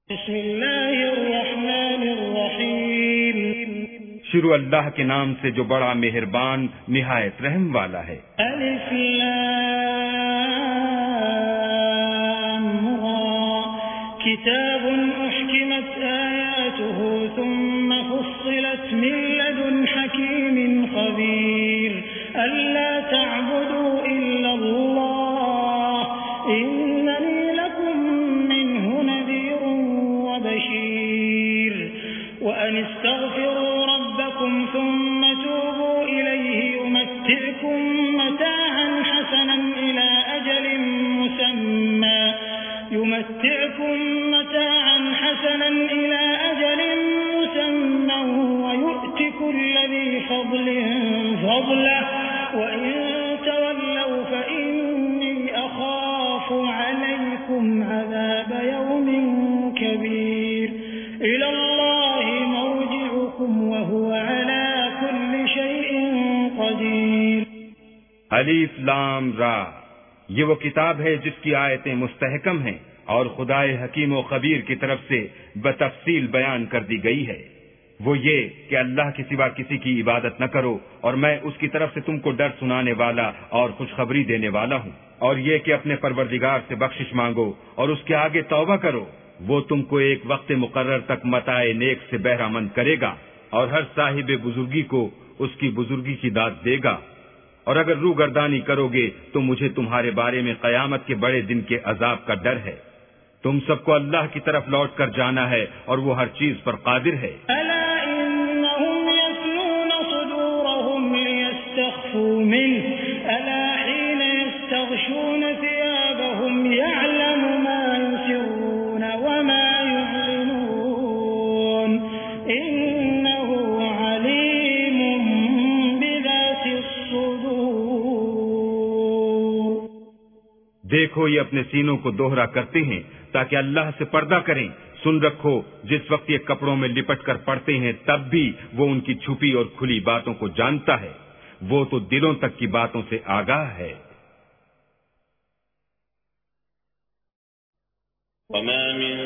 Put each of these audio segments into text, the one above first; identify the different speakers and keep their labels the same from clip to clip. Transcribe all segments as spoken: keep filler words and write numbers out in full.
Speaker 1: शुरू अल्लाह के नाम से जो बड़ा मेहरबान निहायत रहम वाला है।
Speaker 2: अलिफ लाम रा किताबुन उहकिमत आयातुहु थुम्मा फुस्सिलत मिन लदुन हकीमिन खबीर अल्ला तअबुदू इल्ला अल्लाह इन्ननी लकुम मिन्हु नज़ीरुन व बशीर व अन इस्तग़फिरू रब्बकुम थुम्मा तूबू इलैहि युमत्ति'कुम मताअन हसनन इला अजलिन मुसम्मा युमत्ति'कुम मताअन हसनन इला अजलिन मुसम्मा व यु'ति कुल्ला ذी फضलिन फضलहु व इन तवल्लव फइन्नी अखाफु अलैकुम अज़ाब यौमिन कबीर इला अल्लाहि मर्जि'ुकुम व हुवा अला कुल्लि शैइन क़दीर।
Speaker 1: अलीफ लाम रा, ये वो किताब है जिसकी आयतें मुस्तहकम हैं और खुदाए हकीम व खबीर की तरफ से बतफसील बयान कर दी गई है। वो ये कि अल्लाह के सिवा किसी की इबादत न करो और मैं उसकी तरफ से तुमको डर सुनाने वाला और खुशखबरी देने वाला हूँ, और ये कि अपने परवरदिगार से बख्शिश मांगो और उसके आगे तौबा करो। वो तुमको एक वक्त मुकर्रर तक मताए नेक से बहरामंद करेगा और हर साहिब बुजुर्गी को उसकी बुजुर्गी की दाद देगा। और अगर रूगर्दानी करोगे तो मुझे तुम्हारे बारे में कयामत के बड़े दिन के अजाब का डर है। तुम सबको अल्लाह की तरफ लौट कर जाना है और वो हर चीज पर कादिर है।
Speaker 2: अला इन्नहुम यस्लून सुदूरहुम लियस्तख्फू मिन्हु अला हीन यस्तग़शून थियाबहुम यअलमु मा युसिर्रून व मा यु'लिनून इन्नहु अलीमुम बिज़ातिस सुदूर।
Speaker 1: देखो, ये अपने सीनों को दोहरा करते हैं ताकि अल्लाह से पर्दा करें। सुन रखो, जिस वक्त ये कपड़ों में लिपट कर पड़ते हैं तब भी वो उनकी छुपी और खुली बातों को जानता है। वो तो दिलों तक की बातों से आगाह है।
Speaker 3: वमा मिन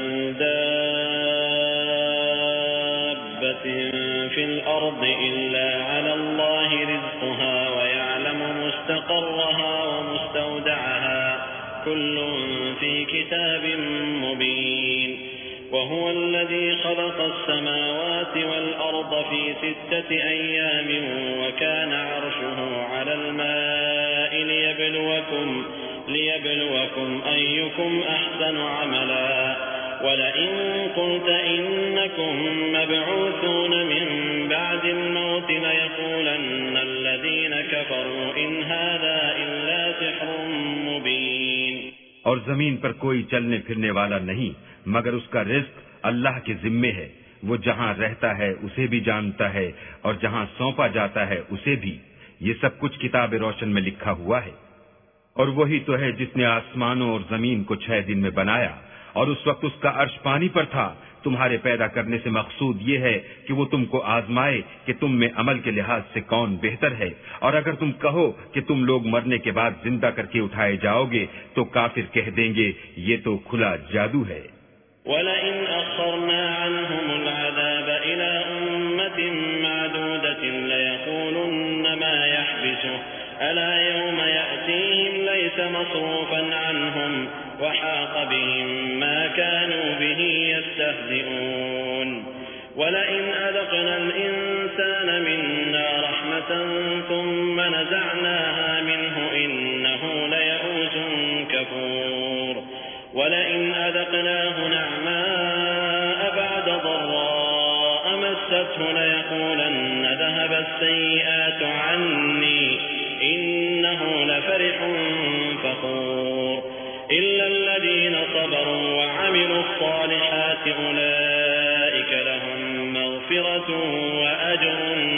Speaker 3: दाब्बतिन फिल अर्दि इल्ला अला अल्लाहि रिज़्क़ुहा व यअलमु मुस्तक़र्रहा व मुस्तौदअहा कुल्लुन फी किताबिन मुबीन वहुव अल्लज़ी ख़लक़स समावाति वल अर्द फी सित्तति अय्यामिन व कान अर्शुहु अलल माइ लियब्लुवकुम लियब्लुवकुम अय्युकुम अहसनु अमला वलइन क़ुल्त इन्नकुम मबऊसून मिन बअदिल मौत लयक़ूलन्न अल्लज़ीन कफ़रू इन हाज़ा इल्ला सिह्रुम मुबीन।
Speaker 1: और जमीन पर कोई चलने फिरने वाला नहीं मगर उसका रिज्क अल्लाह के जिम्मे है। वो जहाँ रहता है उसे भी जानता है और जहाँ सौंपा जाता है उसे भी। ये सब कुछ किताब रोशन में लिखा हुआ है। और वही तो है जिसने आसमानों और जमीन को छह दिन में बनाया और उस वक्त उसका अर्श पानी पर था। तुम्हारे पैदा करने से मकसूद ये है कि वो तुमको आजमाए कि तुम में अमल के लिहाज से कौन बेहतर है। और अगर तुम कहो कि तुम लोग मरने के बाद जिंदा करके उठाए जाओगे तो काफिर कह देंगे ये तो खुला जादू है।
Speaker 3: वलइन अख़रना अन्हुमुल अज़ाब इला उम्मतिन मअदूदतिन लयक़ूलुन्न मा यहबिसुहु अला यौम यअतीहिम लैसा मस्रूफन अन्हुम वहाक़ बिहिम मा कानू बिही यस्तहज़िऊन वलइन अज़क़नल इंसान मिन्ना रहमतन थुम्मा नज़अनाहा मिन्हु इन्नहु लयऊसुन कफ़ूर वलइन अज़क़नाहु नअमाअ बअद ضراء मस्सतहु लयक़ूलन्न ذهب السيئات عني إنه لفرح فخور إلا الذين صبروا وعملوا الصالحات أولئك لهم مغفرة وأجر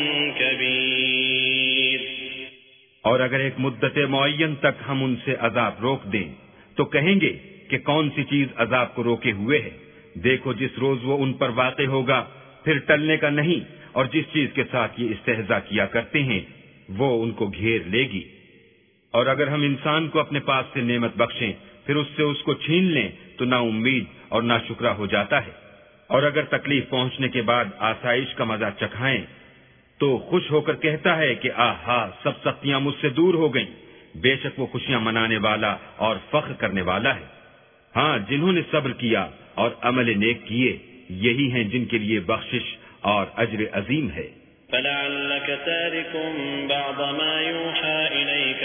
Speaker 3: كبير।
Speaker 1: और अगर एक मुद्दत मुअय्यन तक हम उनसे अजाब रोक दें तो कहेंगे कि कौन सी चीज अजाब को रोके हुए है। देखो, जिस रोज वो उन पर वाक़े होगा फिर टलने का नहीं, और जिस चीज के साथ ये इस्तेहजा किया करते हैं वो उनको घेर लेगी। और अगर हम इंसान को अपने पास से नेमत बख्शें फिर उससे उसको छीन लें तो ना उम्मीद और नाशुक्रा हो जाता है। और अगर तकलीफ पहुंचने के बाद आसाइश का मजा चखाएं तो खुश होकर कहता है कि आहा, सब सख्तियां मुझसे दूर हो गईं। बेशक वो खुशियां मनाने वाला और फख्र करने वाला है। हाँ, जिन्होंने सब्र किया और अमल नेक किए, यही हैं जिनके लिए बख्शिश और अज्र अजीम है।
Speaker 3: فَلَعَلَّكَ تَارِكٌ بَعْضَ مَا يُوحَى إِلَيْكَ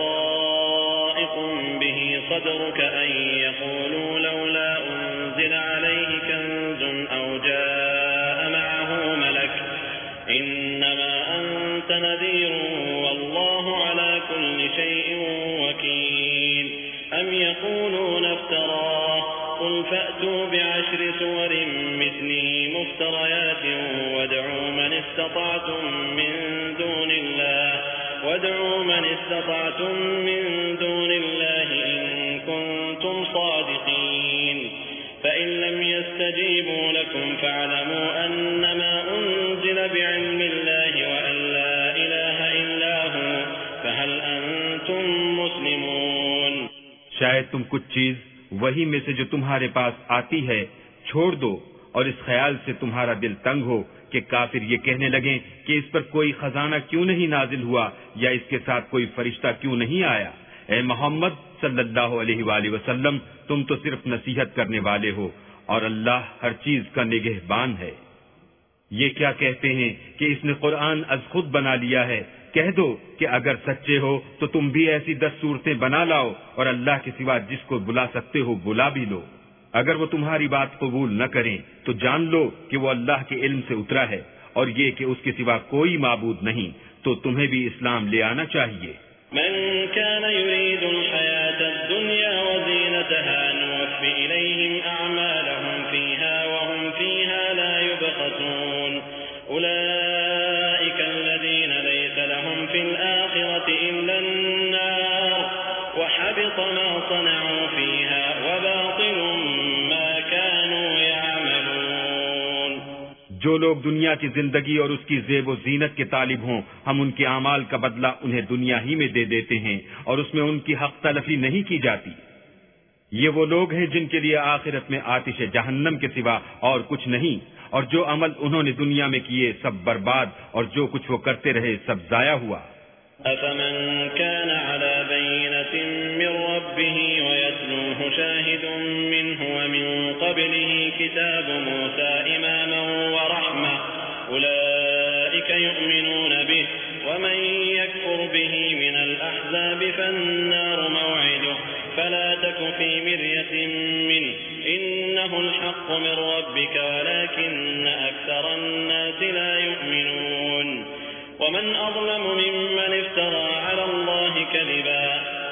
Speaker 3: وَضَائِقٌ بِهِ صَدْرُكَ أَن يَقُولُوا لَوْلَا أُنزِلَ عَلَيْهِ كَنزٌ أَوْ جَاءَ مَعَهُ مَلَكٌ إِنَّمَا أَنتَ نَذِيرٌ وَاللَّهُ عَلَى كُلِّ شَيْءٍ وَكِيلٌ أَمْ يَقُولُونَ افْتَرَاهُ قُلْ فَأْتُوا بِعَشْرِ سُوَرٍ مِثْلِهِ مُفْتَرَيَاتٍ وَادْعُوا مَنِ اسْتَطَعْتُم مِّن دُونِ اللَّهِ وَادْعُوا مَنِ اسْتَطَعْتُم مِّن دُونِ اللَّهِ إِن كُنتُمْ صَادِقِينَ فَإِن لَّمْ يَسْتَجِيبُوا لَكُمْ فَاعْلَمُوا أَنَّمَا أُنزِلَ بِعِلْمِ اللَّهِ وَأَن لَّا إِلَٰهَ إِلَّا هُوَ فَهَلْ أَنتُم مُّسْلِمُونَ।
Speaker 1: शायद तुम कुछ चीज वही में से जो तुम्हारे पास आती है छोड़ दो और इस ख्याल से तुम्हारा दिल तंग हो कि काफिर ये कहने लगे कि इस पर कोई खजाना क्यों नहीं नाजिल हुआ या इसके साथ कोई फरिश्ता क्यों नहीं आया। ए मोहम्मद सल्लल्लाहु अलैहि वसल्लम, तुम तो सिर्फ नसीहत करने वाले हो और अल्लाह हर चीज का निगहबान है। ये क्या कहते हैं कि इसने कुरान अज खुद बना लिया है। कह दो कि अगर सच्चे हो तो तुम भी ऐसी दस सूरतें बना लाओ और अल्लाह के सिवा जिसको बुला सकते हो बुला भी लो। अगर वो तुम्हारी बात कबूल न करें तो जान लो कि वो अल्लाह के इल्म से उतरा है और ये कि उसके सिवा कोई माबूद नहीं, तो तुम्हें भी इस्लाम ले आना चाहिए।
Speaker 3: من كان يريد الحياة الدنيا وزينتها نوفي إليهم أعمالهم فيها وهم فيها لا يبخسون أولئك الذين ليس لهم في الآخرة إلا النار وحبط ما صنعوا فيها وباطل ما كانوا يعملون।
Speaker 1: जो लोग दुनिया की जिंदगी और उसकी ज़ेब जीनत के तालिब हों, हम उनके आमाल का बदला उन्हें दुनिया ही में दे देते हैं और उसमें उनकी हक तलफी नहीं की जाती। ये वो लोग हैं जिनके लिए आखिरत में आतिश जहन्नम के सिवा और कुछ नहीं, और जो अमल उन्होंने दुनिया में किए सब बर्बाद और जो कुछ वो करते रहे सब जाया हुआ।
Speaker 3: أفمن كان على بينة من ربه ويتلوه شاهد منه ومن قبله كتاب موسى إماما ورحمة أولئك يؤمنون به ومن يكفر به من الأحزاب فالنار موعده فلا تك في مرية منه إنه الحق من ربك ولكن أكثر الناس لا يؤمنون ومن أظلم ممن افترى على الله كذبا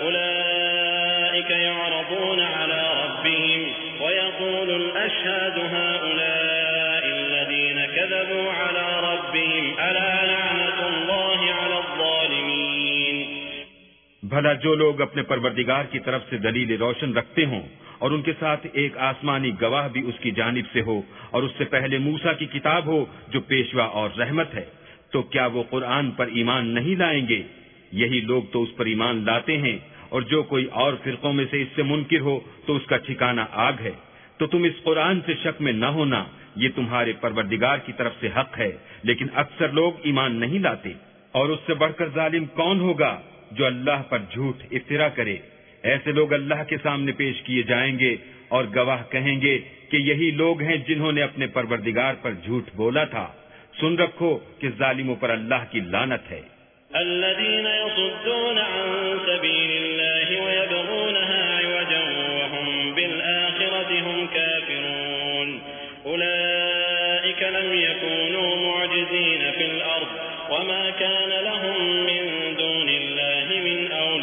Speaker 3: أولئك يعرضون على ربهم ويقول الأشهاد هؤلاء الذين كذبوا على ربهم ألا لعنة الله على الظالمين।
Speaker 1: भला जो लोग अपने परवरदिगार की तरफ से दलील रोशन रखते हों और उनके साथ एक आसमानी गवाह भी उसकी जानिब से हो और उससे पहले मूसा की किताब हो जो पेशवा और रहमत है, तो क्या वो कुरान पर ईमान नहीं लाएंगे? यही लोग तो उस पर ईमान लाते हैं, और जो कोई और फिरकों में से इससे मुनकिर हो तो उसका ठिकाना आग है। तो तुम इस कुरान से शक में न होना, ये तुम्हारे परवरदिगार की तरफ से हक है, लेकिन अक्सर लोग ईमान नहीं लाते। और उससे बढ़कर जालिम कौन होगा जो अल्लाह पर झूठ इफ्तिरा करे? ऐसे लोग अल्लाह के सामने पेश किए जाएंगे और गवाह कहेंगे कि यही लोग हैं जिन्होंने अपने परवरदिगार पर झूठ बोला था। सुन रखो कि जालिमों पर अल्लाह की लानत है।
Speaker 3: الذين يصدون عن سبيل الله ويبغونها عوجا وهم بالآخرة هم كافرون أولئك لم يكونوا معجزين في الأرض وما كان لهم من دون الله من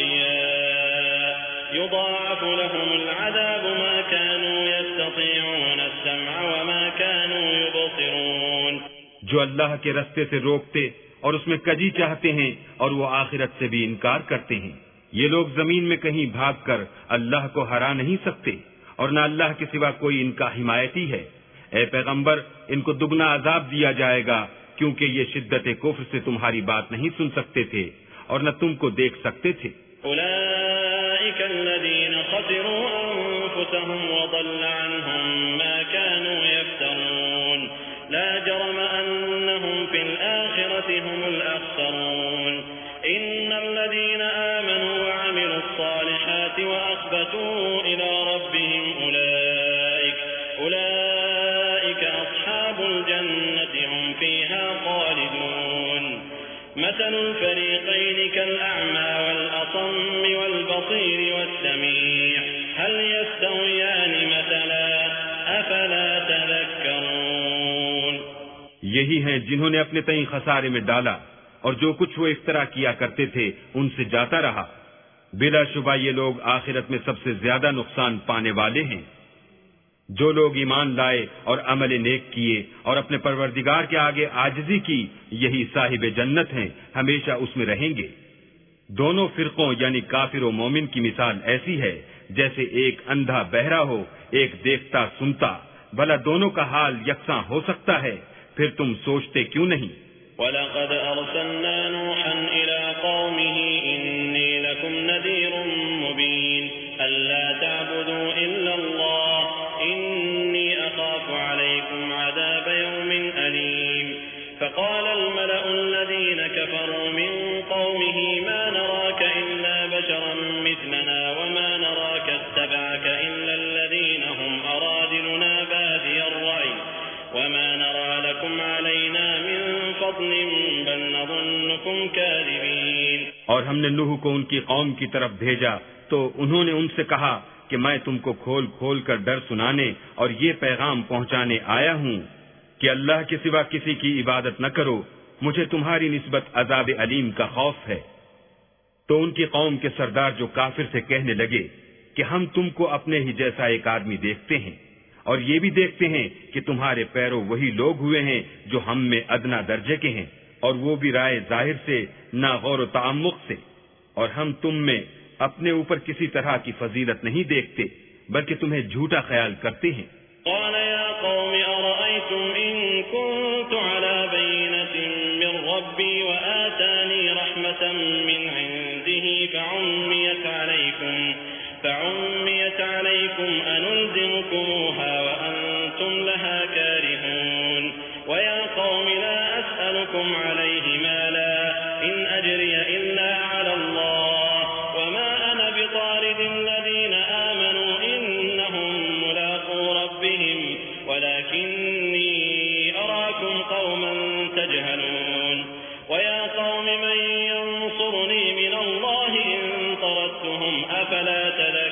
Speaker 3: أولياء يضاعف لهم العذاب ما كانوا يستطيعون السمع وما كانوا يبصرون।
Speaker 1: जो अल्लाह के रास्ते से रोकते और उसमें कजी चाहते हैं और वो आखिरत से भी इनकार करते हैं, ये लोग जमीन में कहीं भागकर अल्लाह को हरा नहीं सकते और न अल्लाह के सिवा कोई इनका हिमायती है। ए पैगंबर, इनको दुगना अजाब दिया जाएगा क्योंकि ये शिद्दत कुफ्र से तुम्हारी बात नहीं सुन सकते थे और न तुमको देख सकते थे।
Speaker 3: أنفسهم وضل عنهم ما كانوا يفترون لا جرم أنهم في الآخرة هم الأخسرون إن الذين آمنوا وعملوا الصالحات وأخبتوا إلى ربهم أولئك أولئك أصحاب الجنة هم فيها خالدون مثل الفريقين كالأعمى والأصم والبصير والسميع هل يستويان مثلا أفلا تذكرون।
Speaker 1: यही हैं जिन्होंने अपने तई खसारे में डाला और जो कुछ वो इफ्तरा किया करते थे उनसे जाता रहा। बिलाशुबा ये लोग आखिरत में सबसे ज्यादा नुकसान पाने वाले हैं। जो लोग ईमान लाए और अमल नेक किए और अपने परवरदिगार के आगे आजिजी की, यही साहिब जन्नत हैं, हमेशा उसमें रहेंगे। दोनों फिरकों यानी काफिर और मोमिन की मिसाल ऐसी है जैसे एक अंधा बहरा हो, एक देखता सुनता। भला दोनों का हाल यकसां हो सकता है? फिर तुम सोचते क्यों नहीं?
Speaker 3: वलक़द अर्सलना नूहन इला क़ौमिही इन्नी लकुम नज़ीरुम मुबीन अल्ला तअबुदू इल्लल्लाह इन्नी अख़ाफ़ु अलैकुम अज़ाब यौमिन अलीम फ़क़ाल अल-मलअु अल्लज़ीन कफ़रू मिन क़ौमिही मा नराक इल्ला बशरन मिथलना वमा नराक इत्तबअक इल्ला अल्लज़ीन हुम अरादिलुना बादिय अर्रअय वमा नरा लकुम अलैना मिन फ़ज़लिन बल नज़ुन्नुकुम काज़िबीन।
Speaker 1: और हमने नूह को उनकी कौम की तरफ भेजा तो उन्होंने उनसे कहा कि मैं तुमको खोल खोल कर डर सुनाने और ये पैगाम पहुंचाने आया हूं कि अल्लाह के सिवा किसी की इबादत न करो, मुझे तुम्हारी निस्बत अजाब अलीम का खौफ है। तो उनकी कौम के सरदार जो काफिर से कहने लगे कि हम तुमको अपने ही जैसा एक आदमी देखते हैं और ये भी देखते हैं कि तुम्हारे पैरों वही लोग हुए हैं जो हम में अदना दर्जे के हैं, और वो भी राय जाहिर से ना गौर तामुक से, और हम तुम में अपने ऊपर किसी तरह की फजीलत नहीं देखते बल्कि तुम्हें झूठा ख्याल करते हैं।
Speaker 3: قال يا قوم أرأيتم إن كنت على بينة من ربي وآتاني رحمة من عنده فعميت عليكم فعميت عليكم أنلزمكموها وأنتم لها كارهون ويا قوم لا أسألكم عليه مالا إن أجري إلا على الله وما أنا بطارد الذين آمنوا إنهم ملاقو ربهم ولكني أراكم قوما تجهلون ويا قوم من ينصرني من الله إن طردتهم أفلا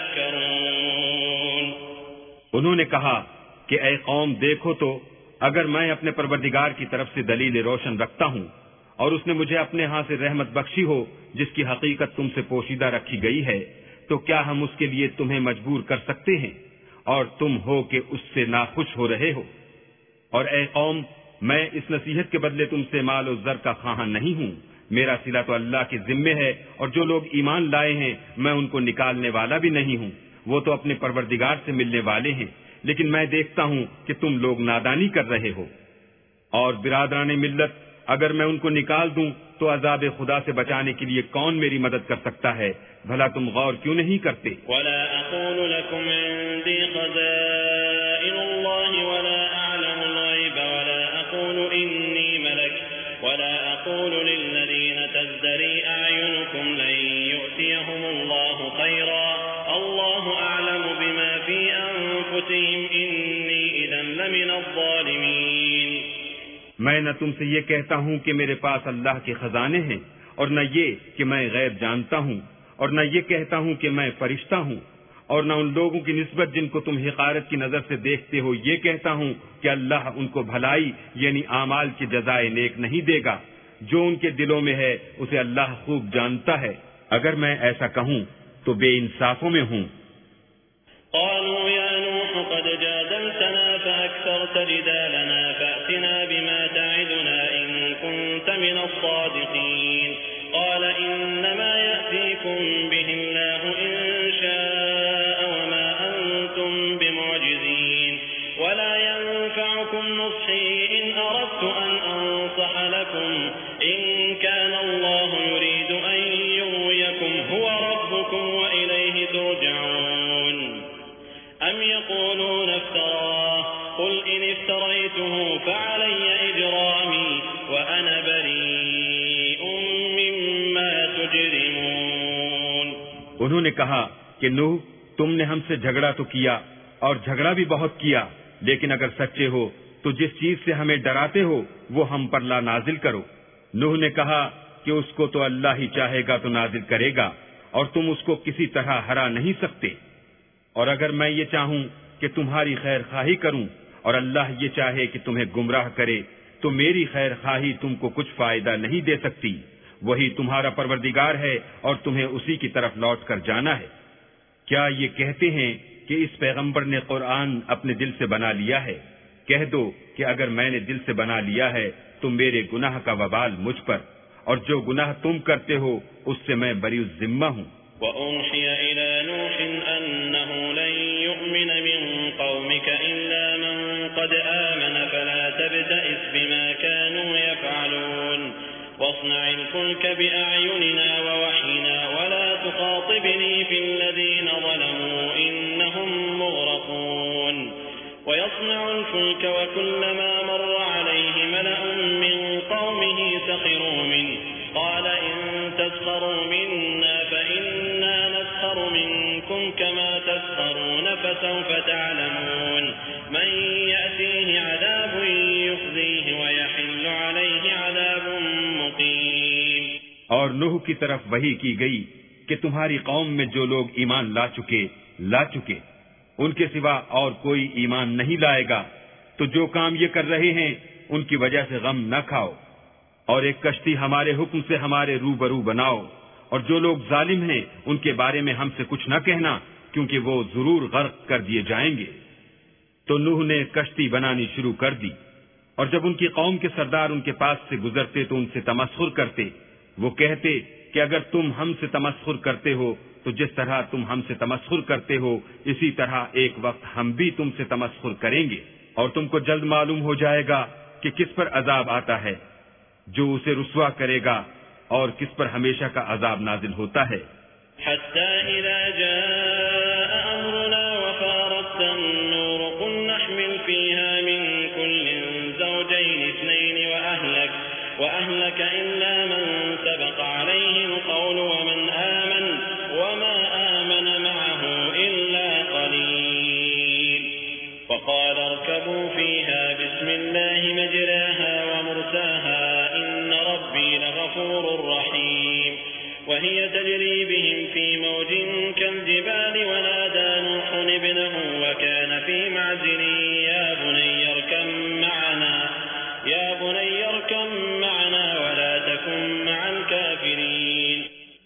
Speaker 3: تذكرون।
Speaker 1: उन्होंने कहा कि ऐ कौम देखो तो, अगर मैं अपने परवरदिगार की तरफ से दलील रोशन रखता हूँ और उसने मुझे अपने हाथ से रहमत बख्शी हो जिसकी हकीकत तुमसे पोशीदा रखी गई है, तो क्या हम उसके लिए तुम्हें मजबूर कर सकते हैं और तुम हो कि उससे नाखुश हो रहे हो? और ऐ कौम, मैं इस नसीहत के बदले तुमसे माल और जर का ख्वाहां नहीं हूँ। मेरा सिला तो अल्लाह के जिम्मे है, और जो लोग ईमान लाए हैं मैं उनको निकालने वाला भी नहीं हूँ। वो तो अपने परवरदिगार से मिलने वाले हैं, लेकिन मैं देखता हूँ कि तुम लोग नादानी कर रहे हो। और बिरादरान मिल्लत, अगर मैं उनको निकाल दूं तो अजाब खुदा से बचाने के लिए कौन मेरी मदद कर सकता है? भला तुम गौर क्यों नहीं करते?
Speaker 3: वला अक़ूलु लकुम इंदी ख़ज़ाइनुल्लाहि वला अअलमुल ग़ैब वला अक़ूलु इन्नी मलक वला अक़ूलु लिल्लज़ीना तज़्दरी अअयुनुकुम लन यु'तियहुमुल्लाहु ख़ैरा अल्लाहु अअलमु बिमा फ़ी अनफ़ुसिहिम इन्नी इज़न लमिनज़्ज़ालिमीन।
Speaker 1: मैं न तुमसे ये कहता हूँ कि मेरे पास अल्लाह के खजाने हैं, और न ये कि मैं गैब जानता हूँ, और न ये कहता हूँ कि मैं फरिश्ता हूँ, और न उन लोगों की निस्बत जिनको तुम हिकारत की नजर से देखते हो ये कहता हूँ कि अल्लाह उनको भलाई यानी आमाल की जजाए नेक नहीं देगा। जो उनके दिलों में है उसे अल्लाह खूब जानता है। अगर मैं ऐसा कहूँ तो बेइंसाफों में हूँ।
Speaker 3: قالوا يا نوح قد جادلتنا فأكثرت جدالنا فأتنا بما تعدنا إن كنت من الصادقين قال إنما يأتيكم به الله إن شاء وما أنتم بمعجزين ولا ينفعكم نصحي إن أردت أن أنصح لكم إن كان الله يريد أن يغويكم هو ربكم وإليه ترجعون افتريته فعلي إجرامي وأنا بريء مما تجرمون.
Speaker 1: उन्होंने कहा कि नूह, तुमने हमसे झगड़ा तो किया और झगड़ा भी बहुत किया, लेकिन अगर सच्चे हो तो जिस चीज से हमें डराते हो वो हम पर ला नाजिल करो. नूह ने कहा कि उसको तो अल्लाह ही चाहेगा तो नाजिल करेगा और तुम उसको किसी तरह हरा नहीं सकते. और अगर मैं ये चाहूं कि तुम्हारी खैर खाही करूं और अल्लाह ये चाहे कि तुम्हें गुमराह करे तो मेरी खैर खाही तुमको कुछ फायदा नहीं दे सकती. वही तुम्हारा परवरदिगार है और तुम्हें उसी की तरफ लौट कर जाना है. क्या ये कहते हैं कि इस पैगंबर ने कुरान अपने दिल से बना लिया है? कह दो कि अगर मैंने दिल से बना लिया है तो मेरे गुनाह का वबाल मुझ पर, और जो गुनाह तुम करते हो उससे मैं बरी जिम्मा हूँ.
Speaker 3: وأوحي إلى نوح أنه لن يؤمن من قومك إلا من قد آمن فلا تبتئس بما كانوا يفعلون واصنع الفلك بأعيننا ووحينا ولا تخاطبني في الذين ظلموا إنهم مغرقون. ويصنع الفلك وكلما مر عليه ملأ من قومه سخروا منه قال إن تسخروا منا فإنا نسخر منكم كما تسخرون فسوف تعلمون من يأتيه عذاب يخزيه ويحل عليه عذاب مقيم.
Speaker 1: और नूह की तरफ वही की गई कि तुम्हारी कौम में जो लोग ईमान ला चुके ला चुके उनके सिवा और कोई ईमान नहीं लाएगा, तो जो काम ये कर रहे हैं उनकी वजह से गम न खाओ. और एक कश्ती हमारे हुक्म से हमारे रूबरू बनाओ, और जो लोग जालिम हैं उनके बारे में हमसे कुछ न कहना, क्योंकि वो जरूर गर्क कर दिए जाएंगे. तो नूह ने कश्ती बनानी शुरू कर दी, और जब उनकी कौम के सरदार उनके पास से गुजरते तो उनसे तमस्खुर करते. वो कहते कि अगर तुम हमसे तमस्खुर करते हो तो जिस तरह तुम हमसे तमस्खुर करते हो इसी तरह एक वक्त हम भी तुमसे तमस्खुर करेंगे, और तुमको जल्द मालूम हो जाएगा कि किस पर अजाब आता है जो उसे रुस्वा करेगा और किस पर हमेशा का अजाब नाजिल होता है.
Speaker 3: حتى إذا جاء أمرنا وفارت النور قل نحمل فيها من كل زوجين اثنين وأهلك وأهلك إلا من سبق عليه القول ومن آمن وما آمن معه إلا قليل. وقال اركبوا فيها بسم الله مجراها ومرساها إن ربي لغفور رحيم. وهي تجري بهم في موج كالجبال ونادى نوح ابنه وكان في معزل يا بني اركب معنا يا بني اركب معنا ولا تكن مع الكافرين.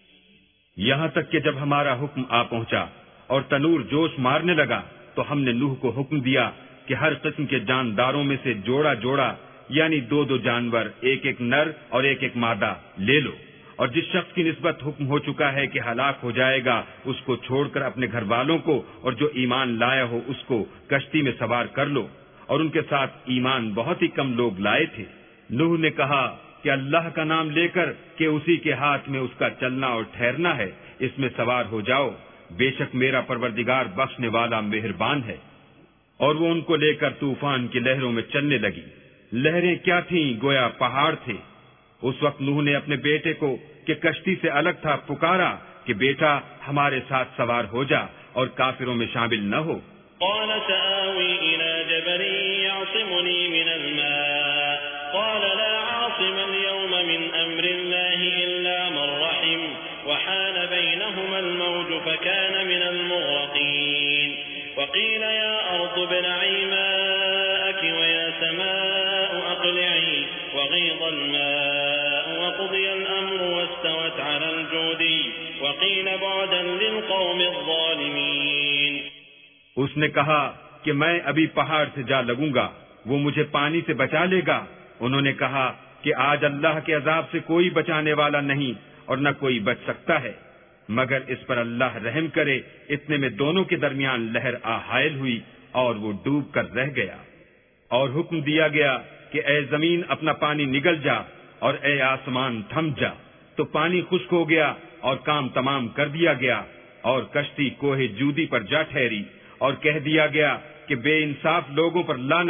Speaker 1: यहाँ तक कि जब हमारा हुक्म आ पहुंचा और तनूर जोश मारने लगा तो हमने नूह को हुक्म दिया कि हर किस्म के जानदारों में से जोड़ा जोड़ा यानी दो दो जानवर, एक एक नर और एक एक मादा ले लो, और जिस शख्स की निस्बत हुक्म हो चुका है कि हलाक हो जाएगा उसको छोड़कर अपने घर वालों को और जो ईमान लाया हो उसको कश्ती में सवार कर लो. और उनके साथ ईमान बहुत ही कम लोग लाए थे. नूह ने कहा कि अल्लाह का नाम लेकर कि उसी के हाथ में उसका चलना और ठहरना है, इसमें सवार हो जाओ, बेशक मेरा परवरदिगार बख्शने वाला मेहरबान है. और वो उनको लेकर तूफान की लहरों में चलने लगी. लहरें क्या थीं, गोया पहाड़ थे. उस वक्त नूह ने अपने बेटे को कि कश्ती से अलग था पुकारा कि बेटा हमारे साथ सवार हो जा और काफिरों में शामिल न हो.
Speaker 3: قال سآوي إلى جبل يعصمني من الماء قال لا عاصم اليوم من أمر الله إلا من رحم وحال بينهما الموج فكان من المغرقين. وقيل يا أرض ابلعي ماءك ويا سماء أقلعي وغيض الماء وقضي الأمر واستوت على الجودي وقيل بعدا للقوم الظالمين.
Speaker 1: उसने कहा कि मैं अभी पहाड़ से जा लगूंगा, वो मुझे पानी से बचा लेगा. उन्होंने कहा कि आज अल्लाह के अजाब से कोई बचाने वाला नहीं और न कोई बच सकता है मगर इस पर अल्लाह रहम करे. इतने में दोनों के दरमियान लहर आ हायल हुई और वो डूब कर रह गया. और हुक्म दिया गया कि ए जमीन अपना पानी निगल जा और ए आसमान थम जा. तो पानी खुश्क हो गया और काम तमाम कर दिया गया और कश्ती कोहे जूदी पर जा ठहरी. और कह दिया गया कि बेइंसाफ लोगों पर लानत,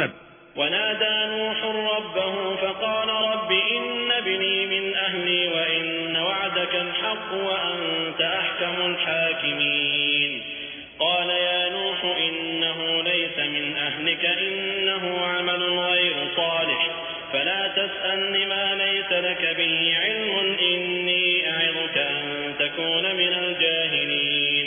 Speaker 3: वनादा नूह रब्बहु फ़क़ाल रब्बि इन्न इब्नी मिन अहली व इन्न वअदक अल-हक़्क़ व अंत अहकमुल हाकिमीन क़ाल या नूह इन्नहु लैस मिन अहलिक इन्नहु अमलुन गैरु सालिह फला तस्अलनि मा लैस लक बिही इल्मुन इन्नी अइज़ुक अन तकून मिनल जाहिलीन।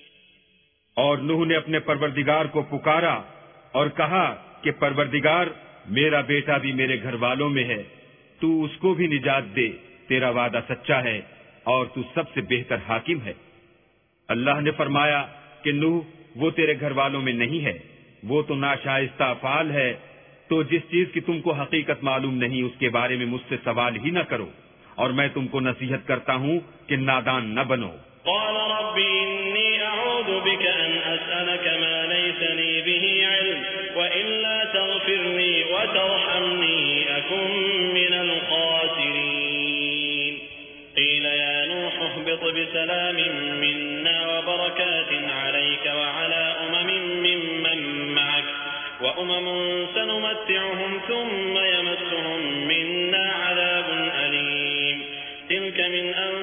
Speaker 1: और नूह ने अपने परवरदिगार को पुकारा और कहा कि परवरदिगार, मेरा बेटा भी मेरे घर वालों में है, तू उसको भी निजात दे, तेरा वादा सच्चा है और तू सबसे बेहतर हाकिम है। अल्लाह ने फरमाया कि नूह, वो तेरे घर वालों में नहीं है, वो तो नाशाइस्ता फाल है, तो जिस चीज की तुमको हकीकत मालूम नहीं उसके बारे में मुझसे सवाल ही न करो, और मैं तुमको नसीहत करता हूँ कि नादान न बनो।
Speaker 3: क़ाल रब्बि इन्नी अऊज़ु बिक अन असअलक मा लैस ली बिही इल्म व इल्ला तग़फिरली व तर्हमनी अकुन मिनल ख़ासिरीन। क़ील या नूह इहबित बिसलामिन मिन्ना व बरकातिन अलैक व अला उममिन मिम्मन मअक व उममुन सनुमत्तिउहुम थुम्मा यमस्सुहुम मिन्ना अज़ाबुन अलीम। तिल्क मिन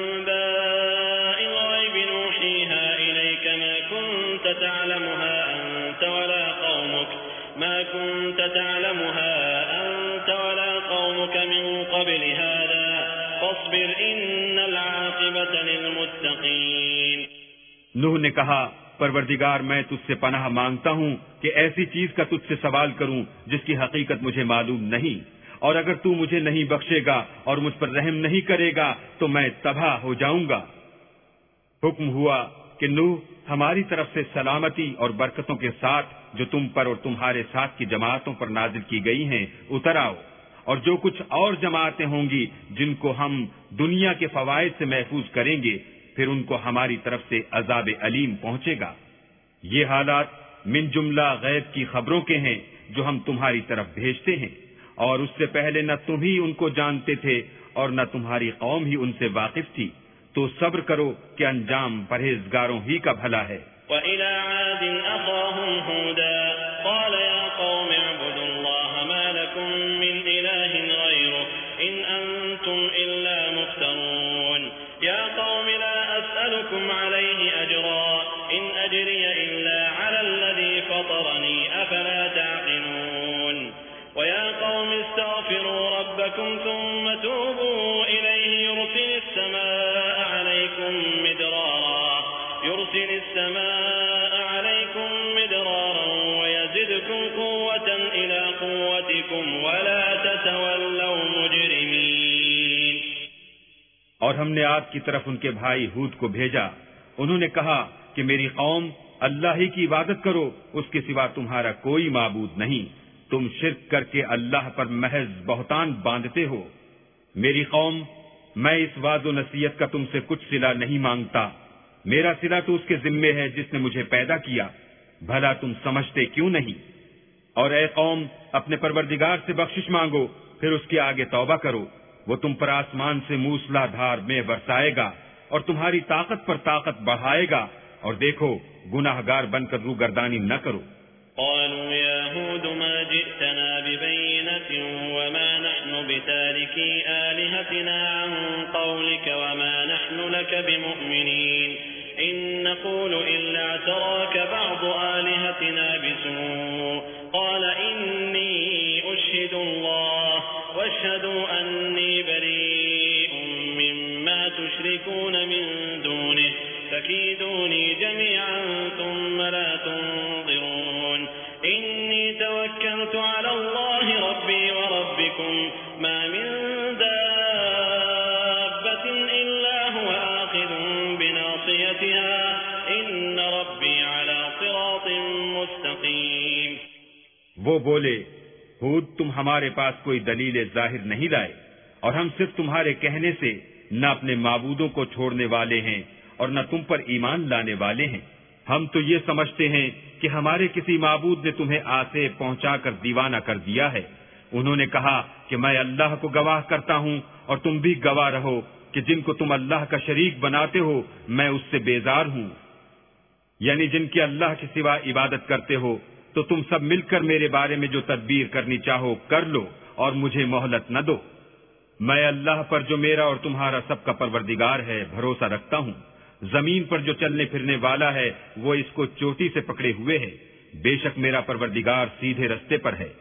Speaker 3: अंबाइल ग़ैबि नूहीहा इलैक मा कुन्त तअलमुहा अंत वला क़ौमुक मा कुन्त तअलमुहा अंत वला क़ौमुक मिन क़ब्ल हाज़ा फ़ास्बिर इन्नल आक़िबत लिलमुत्तक़ीन।
Speaker 1: नूह ने कहा, परवरदिगार, मैं तुझसे पनाह मांगता हूँ कि ऐसी चीज का तुझसे सवाल करूं जिसकी हकीकत मुझे मालूम नहीं, और अगर तू मुझे नहीं बख्शेगा और मुझ पर रहम नहीं करेगा तो मैं तबाह हो जाऊंगा। हुक्म हुआ कि नूह, हमारी तरफ से सलामती और बरकतों के साथ जो तुम पर और तुम्हारे साथ की जमातों पर नाजिल की गई हैं उतर आओ, और जो कुछ और जमातें होंगी जिनको हम दुनिया के फवायद से महफूज करेंगे फिर उनको हमारी तरफ से अजाब अलीम पहुंचेगा। ये हालात मिन जुमला गैब की खबरों के हैं जो हम तुम्हारी तरफ भेजते हैं, और उससे पहले न तुम ही उनको जानते थे और न तुम्हारी कौम ही उनसे वाकिफ थी, तो सब्र करो कि अंजाम परहेजगारों ही का भला है।
Speaker 3: वइला आदिन अखाहुम हूदा क़ाल या क़ौम अअबुदुल्लाह मा लकुम मिन इलाहिन गैरुहु इन अंतुम इल्ला मुफ्तरून या क़ौम ला अस्अलुकुम अलैहि अजरा इन अजरिय इल्ला अला अल्लज़ी फ़तरनी अफला तअक़िलून वया क़ौम इस्तग़फिरू रब्बकुम थुम्मा तूबू इलैहि युरसिलिस समाअ अलैकुम मिदरारा युरसिलिस समाअ अलैकुम मिदरारा वयज़िदकुम क़ुव्वतन इला क़ुव्वतिकुम वला ततवल्लौ मुजरिमीन।
Speaker 1: और हमने आद की तरफ उनके भाई हूद को भेजा, उन्होंने कहा कि मेरी कौम, अल्लाह ही की इबादत करो, उसके सिवा तुम्हारा कोई माबूद नहीं, तुम शिर्क करके अल्लाह पर महज बहतान बांधते हो। मेरी कौम, मैं इस वाज़ो नसीहत का तुमसे कुछ सिला नहीं मांगता, मेरा सिला तो उसके जिम्मे है जिसने मुझे पैदा किया, भला तुम समझते क्यों नहीं। और ए कौम, अपने परवरदिगार से बख्शिश मांगो, फिर उसके आगे तौबा करो, वो तुम पर आसमान से मूसलाधार में बरसाएगा और तुम्हारी ताकत पर ताकत बढ़ाएगा, और देखो गुनाहगार बनकर रूगर्दानी न करो।
Speaker 3: قالوا يا هود ما جئتنا ببينة وما نحن بتاركي آلهتنا عن قولك وما نحن لك بمؤمنين إن نقول إلا اعتراك بعض آلهتنا بسوء قال إني أشهد الله واشهدوا أني بريء مما تشركون من دونه فكيدوني جميعا ثم لا تنظرون إني توكلت على الله ربي وربكم ما من دابة إلا هو آخذ بناصيتها إن ربي على صراط مستقيم।
Speaker 1: वो बोले, हूद, तुम हमारे पास कोई दलील जाहिर नहीं लाए, और हम सिर्फ तुम्हारे कहने से न अपने माबूदों को छोड़ने वाले हैं और न तुम पर ईमान लाने वाले हैं। हम तो ये समझते हैं कि हमारे किसी माबूद ने तुम्हें आसे पहुंचाकर दीवाना कर दिया है। उन्होंने कहा कि मैं अल्लाह को गवाह करता हूं और तुम भी गवाह रहो कि जिनको तुम अल्लाह का शरीक बनाते हो मैं उससे बेजार हूं, यानी जिनकी अल्लाह के सिवा इबादत करते हो तो तुम सब मिलकर मेरे बारे में जो तदबीर करनी चाहो कर लो और मुझे मोहलत न दो। मैं अल्लाह पर जो मेरा और तुम्हारा सबका परवरदिगार है भरोसा रखता हूँ। जमीन पर जो चलने फिरने वाला है वो इसको चोटी से पकड़े हुए है। बेशक मेरा परवरदिगार सीधे रस्ते पर है।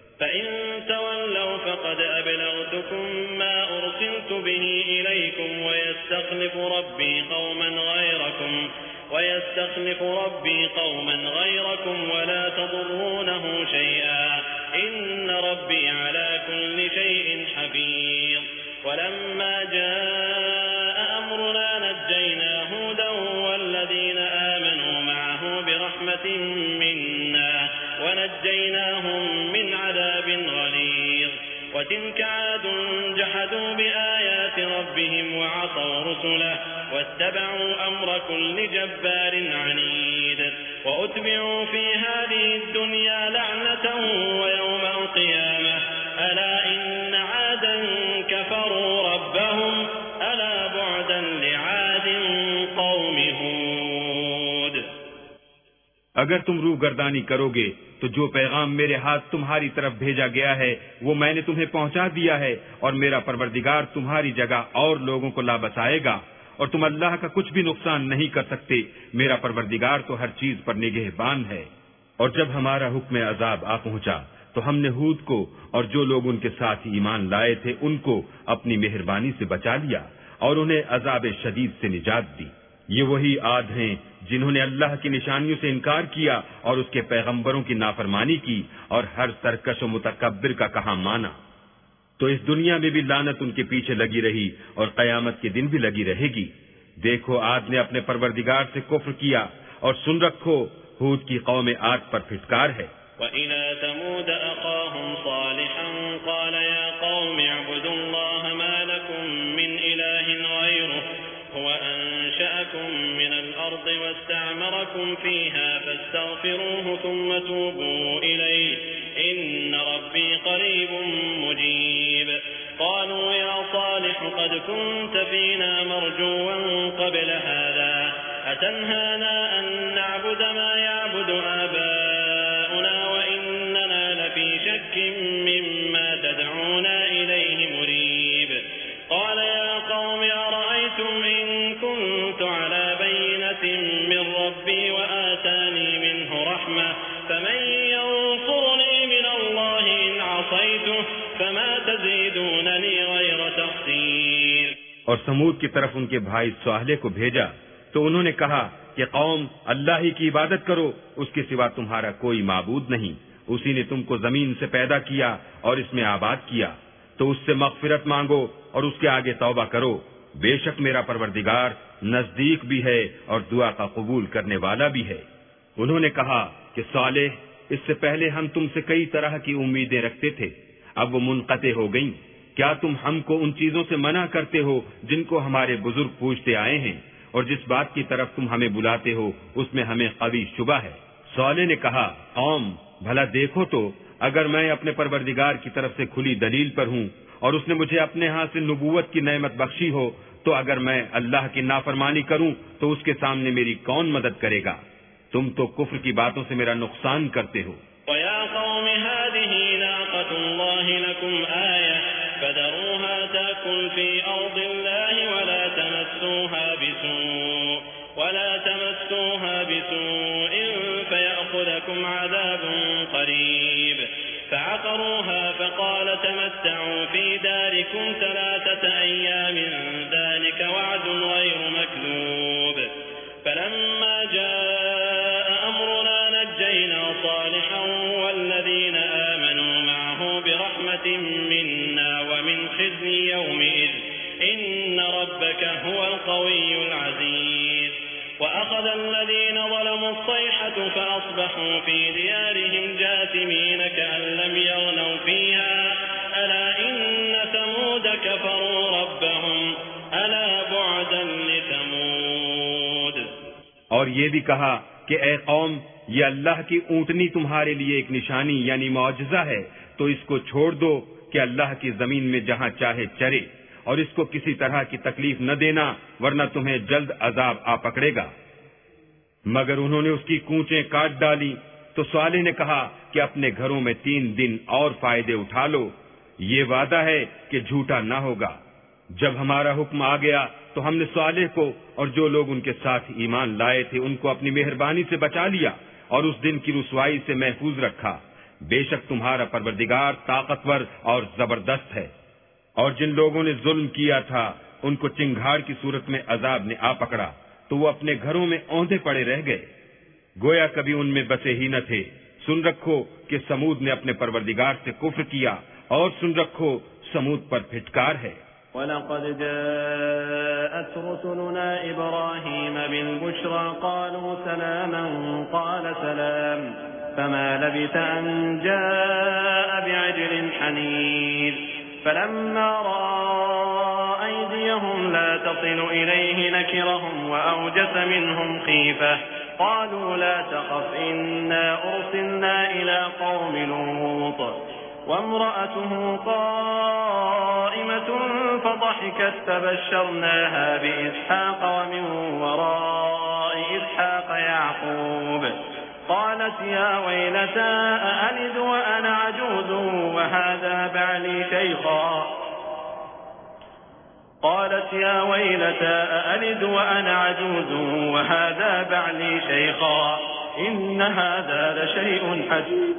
Speaker 3: وتلك عاد جحدوا بآيات ربهم وعصوا رسله واتبعوا أمر كل جبار عنيد وأتبعوا في هذه الدنيا لعنة ويوم القيامة ألا إن عادا كفروا ربهم ألا بعدا لعاد قوم هود।
Speaker 1: अगर तुम रूगर्दानी करोगे तो जो पैगाम मेरे हाथ तुम्हारी तरफ भेजा गया है वो मैंने तुम्हें पहुंचा दिया है और मेरा परवरदिगार तुम्हारी जगह और लोगों को ला बसाएगा और तुम अल्लाह का कुछ भी नुकसान नहीं कर सकते। मेरा परवरदिगार तो हर चीज पर निगहबान है। और जब हमारा हुक्म अजाब आ पहुंचा तो हमने हूद को और जो लोग उनके साथ ईमान लाए थे उनको अपनी मेहरबानी से बचा लिया और उन्हें अजाब शदीद से निजात दी। ये वही आद हैं जिन्होंने अल्लाह की निशानियों से इनकार किया और उसके पैगंबरों की नाफरमानी की और हर सरकश और मुतकब्बिर का कहा माना। तो इस दुनिया में भी लानत उनके पीछे लगी रही और कयामत के दिन भी लगी रहेगी। देखो आद ने अपने परवरदिगार से कुफ्र किया और सुन रखो हूद की कौम आद पर फिटकार है।
Speaker 3: وإلى ثمود أخاهم صالحا قال يا قوم اعبدوا الله ما لكم من إله غيره هو أنشأكم من الأرض واستعمركم فيها فاستغفروه ثم توبوا إليه إن ربي قريب مجيب قالوا يا صالح قد كنت فينا مرجوا قبل هذا أتنهانا أن نعبد ما يعبد آباؤنا وإننا لفي شك مما تدعونا إليه مريب قال يا قوم أرأيتم إن كنت على بينة من ربي وآتاني منه رحمة فمن ينصرني من الله إن عصيته فما تزيدونني غير تخسير।
Speaker 1: और समूद की तरफ उनके भाई स्वाहले को भेजा तो उन्होंने कहा कि कौम अल्लाह ही की इबादत करो, उसके सिवा तुम्हारा कोई माबूद नहीं। उसी ने तुमको जमीन से पैदा किया और इसमें आबाद किया, तो उससे मगफिरत मांगो और उसके आगे तौबा करो। बेशक मेरा परवरदिगार नजदीक भी है और दुआ का कबूल करने वाला भी है। उन्होंने कहा कि सालेह, इससे पहले हम तुमसे कई तरह की उम्मीदें रखते थे, अब वो मुनक़ते हो गईं। क्या तुम हमको उन चीजों से मना करते हो जिनको हमारे बुजुर्ग पूछते आए हैं, और जिस बात की तरफ तुम हमें बुलाते हो उसमें हमें कभी शुबा है। सालेह ने कहा, कौम भला देखो तो, अगर मैं अपने परवरदिगार की तरफ से खुली दलील पर हूँ और उसने मुझे अपने हाथ से नबूवत की नेमत बख्शी हो, तो अगर मैं अल्लाह की नाफरमानी करूं तो उसके सामने मेरी कौन मदद करेगा? तुम तो कुफ्र की बातों से मेरा नुकसान करते हो।
Speaker 3: وَيَا قَوْمِ هَٰذِهِ نَاقَةُ اللَّهِ لَكُمْ آيَةٌ فَذَرُوهَا تَأْكُلْ فِي أَرْضِ اللَّهِ وَلَا تَمَسُّوهَا بِسُوءٍ وَلَا تَمَسُّوهَا بِسُوءٍ فَيَأْخُذَكُمْ عَذَابٌ قَرِيبٌ فَعَقَرُوهَا فَقَالَ تَمَتَّعُوا فِي دَارِكُمْ ثَلَاثَةَ أَيَّامٍ ذَٰلِكَ وَعْدٌ غَيْرُ مَكْذُوبٍ فَلَمَّا جَاءَ أَمْرُنَا نَجَّيْنَا صَالِحًا وَالَّذِينَ آمَنُوا مَعَهُ بِرَحْمَةٍ مِّنَّا وَمِنْ خِزْيِ يَوْمِئِذٍ إِنَّ رَبَّكَ هُوَ الْقَوِيُّ الْعَزِيزُ وَأَخَذَ الَّذِينَ ظَلَمُوا الصَّيْحَةُ فَأَصْبَحُوا فِي دِيَارِهِمْ جَاثِمِينَ كَأَن لَّمْ يَغْنَوْا فِيهَا أَلَا إِنَّ ثَمُودَ كَفَرُوا رَبَّهُمْ أَلَا بُعْدًا لِّثَمُودَ।
Speaker 1: और ये भी कहा कि ए कौम, ये अल्लाह की ऊँटनी तुम्हारे लिए एक निशानी यानी मौजज़ा है, तो इसको छोड़ दो कि अल्लाह की जमीन में जहाँ चाहे चरे, और इसको किसी तरह की तकलीफ न देना, वरना तुम्हें जल्द अजाब आ पकड़ेगा। मगर उन्होंने उसकी कूंचें काट डाली, तो सालेह ने कहा कि अपने घरों में तीन दिन और फायदे उठा लो, ये वादा है कि झूठा ना होगा। जब हमारा हुक्म आ गया तो हमने सालेह को और जो लोग उनके साथ ईमान लाए थे उनको अपनी मेहरबानी से बचा लिया और उस दिन की रुसवाई से महफूज रखा। बेशक तुम्हारा परवरदिगार ताकतवर और जबरदस्त है। और जिन लोगों ने जुल्म किया था उनको चिंगार की सूरत में अजाब ने आ पकड़ा तो वो अपने घरों में औंधे पड़े रह गए, गोया कभी उनमें बसे ही न थे। सुन रखो कि समूद ने अपने परवरदिगार से कुफ्र किया और सुन रखो समूद पर फिटकार है।
Speaker 3: वलक़द जाअत रुसुलुना इब्राहीम बिलबुश्रा क़ालू सलामन क़ाल सलाम फमा लबिथ अन जाअ बिअजलिन हनीज़ फलम्मा रअा अयदियहुम ला तसिलु इलैहि नकिरहुम वअवजस मिनहुम ख़ीफ़ह क़ालू ला तख़फ़ इन्ना उरसिलना इला क़ौमि लूत वम्रअतुहु क़ाइमतुन फضحكت فبشرناها بإسحاق ومن وراء إسحاق يعقوب قالت يا ويلتى أألد وأنا عجوز وهذا بعلي شيخا قالت يا ويلتى أألد وأنا عجوز وهذا بعلي شيخا إن هذا لشيء عجيب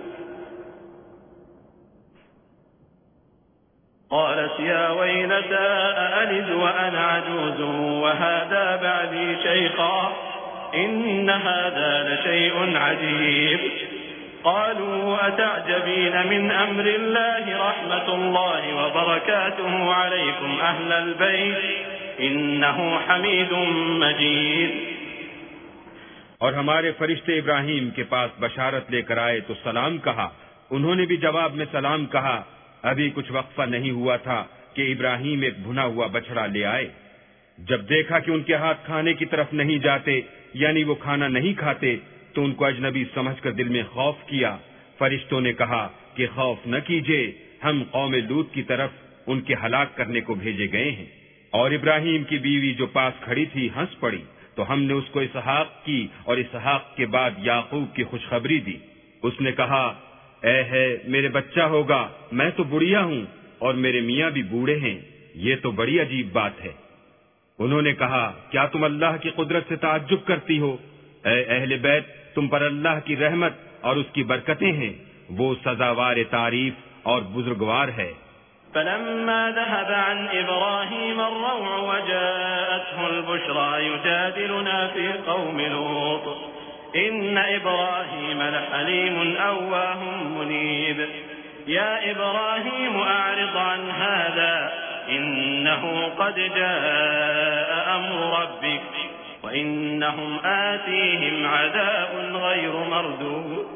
Speaker 3: قالت يا ويلتى أألد وأنا عجوز وهذا بعلي شيخا إن هذا لشيء عجيب قالوا أتعجبين من أمر الله رحمة الله وبركاته عليكم أهل البيت إنه حميد مجيد।
Speaker 1: और हमारे फरिश्ते इब्राहिम के पास बशारत लेकर आए तो सलाम कहा। उन्होंने भी जवाब में सलाम कहा। अभी कुछ वक्फा नहीं हुआ था कि इब्राहिम एक भुना हुआ बछड़ा ले आए। जब देखा कि उनके हाथ खाने की तरफ नहीं जाते, यानी वो खाना नहीं खाते, तो उनको अजनबी समझकर दिल में खौफ किया। फरिश्तों ने कहा कि खौफ न कीजिए, हम कौम लूत की तरफ उनके हलाक करने को भेजे गए हैं। और इब्राहिम की बीवी जो पास खड़ी थी हंस पड़ी, तो हमने उसको इसहाक की और इसहाक के बाद याकूब की खुशखबरी दी। उसने कहा, ऐ है मेरे बच्चा होगा, मैं तो बुढ़िया हूँ और मेरे मियाँ भी बूढ़े हैं, ये तो बड़ी अजीब बात है। उन्होंने कहा, क्या तुम अल्लाह की कुदरत से ताज्जुब करती हो? ऐ अहले बैत, तुम पर अल्लाह की रहमत और उसकी बरकतें हैं, वो सजावार तारीफ और बुजुर्गवार है।
Speaker 3: فلما ذهب عن إبراهيم الروع وجاءته البشرى يجادلنا في قوم لوط إن إبراهيم لحليم أواه منيب يا إبراهيم أعرض عن هذا إنه قد جاء أمر ربك وإنهم آتيهم عذاب غير مردود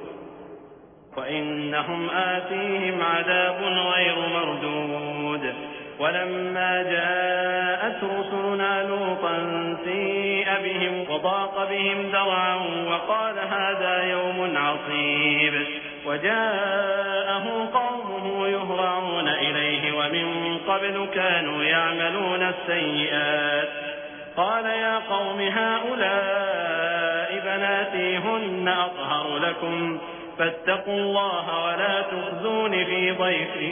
Speaker 3: وإنهم آتيهم عذاب غير مردود ولما جاءت رسلنا لوطا سيء بهم وضاق بهم ذرعا وقال هذا يوم عصيب وجاءه قومه يهرعون إليه ومن قبل كانوا يعملون السيئات قال يا قوم هؤلاء بناتي هن أطهر لكم فاتقوا الله ولا تخزون في ضيفي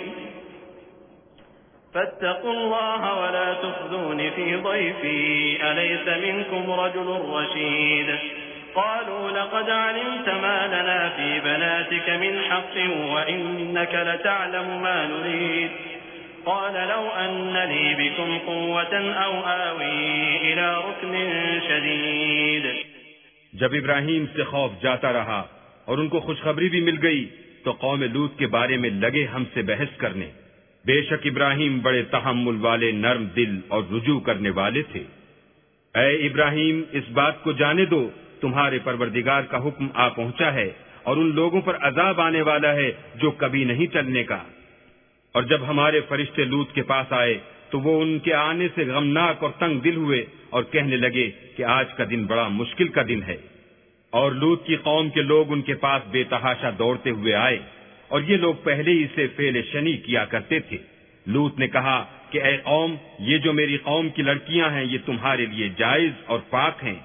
Speaker 3: فاتقوا الله ولا تخزون في ضيفي أليس منكم رجل رشيد قالوا لقد علمت ما لنا في بناتك من حق وإنك لتعلم ما نريد قال لو أن لي بكم قوة أو آوي إلى ركن شديد।
Speaker 1: जब इब्राहिम से खौफ जाता रहा और उनको खुशखबरी भी मिल गई तो कौम लूत के बारे में लगे हमसे बहस करने। बेशक इब्राहिम बड़े तहम्मुल वाले, नर्म दिल और रुजू करने वाले थे। ऐ इब्राहिम, इस बात को जाने दो, तुम्हारे परवरदिगार का हुक्म आ पहुंचा है और उन लोगों पर अजाब आने वाला है जो कभी नहीं टलने का। और जब हमारे फरिश्ते लूत के पास आए तो वो उनके आने से गमनाक और तंग दिल हुए और कहने लगे कि आज का दिन बड़ा मुश्किल का दिन है। और लूत की कौम के लोग उनके पास बेतहाशा दौड़ते हुए आए और ये लोग पहले ही से फेले शनी किया करते थे। लूत ने कहा कि ऐ कौम, ये जो मेरी कौम की लड़कियां हैं ये तुम्हारे लिए जायज और पाक हैं।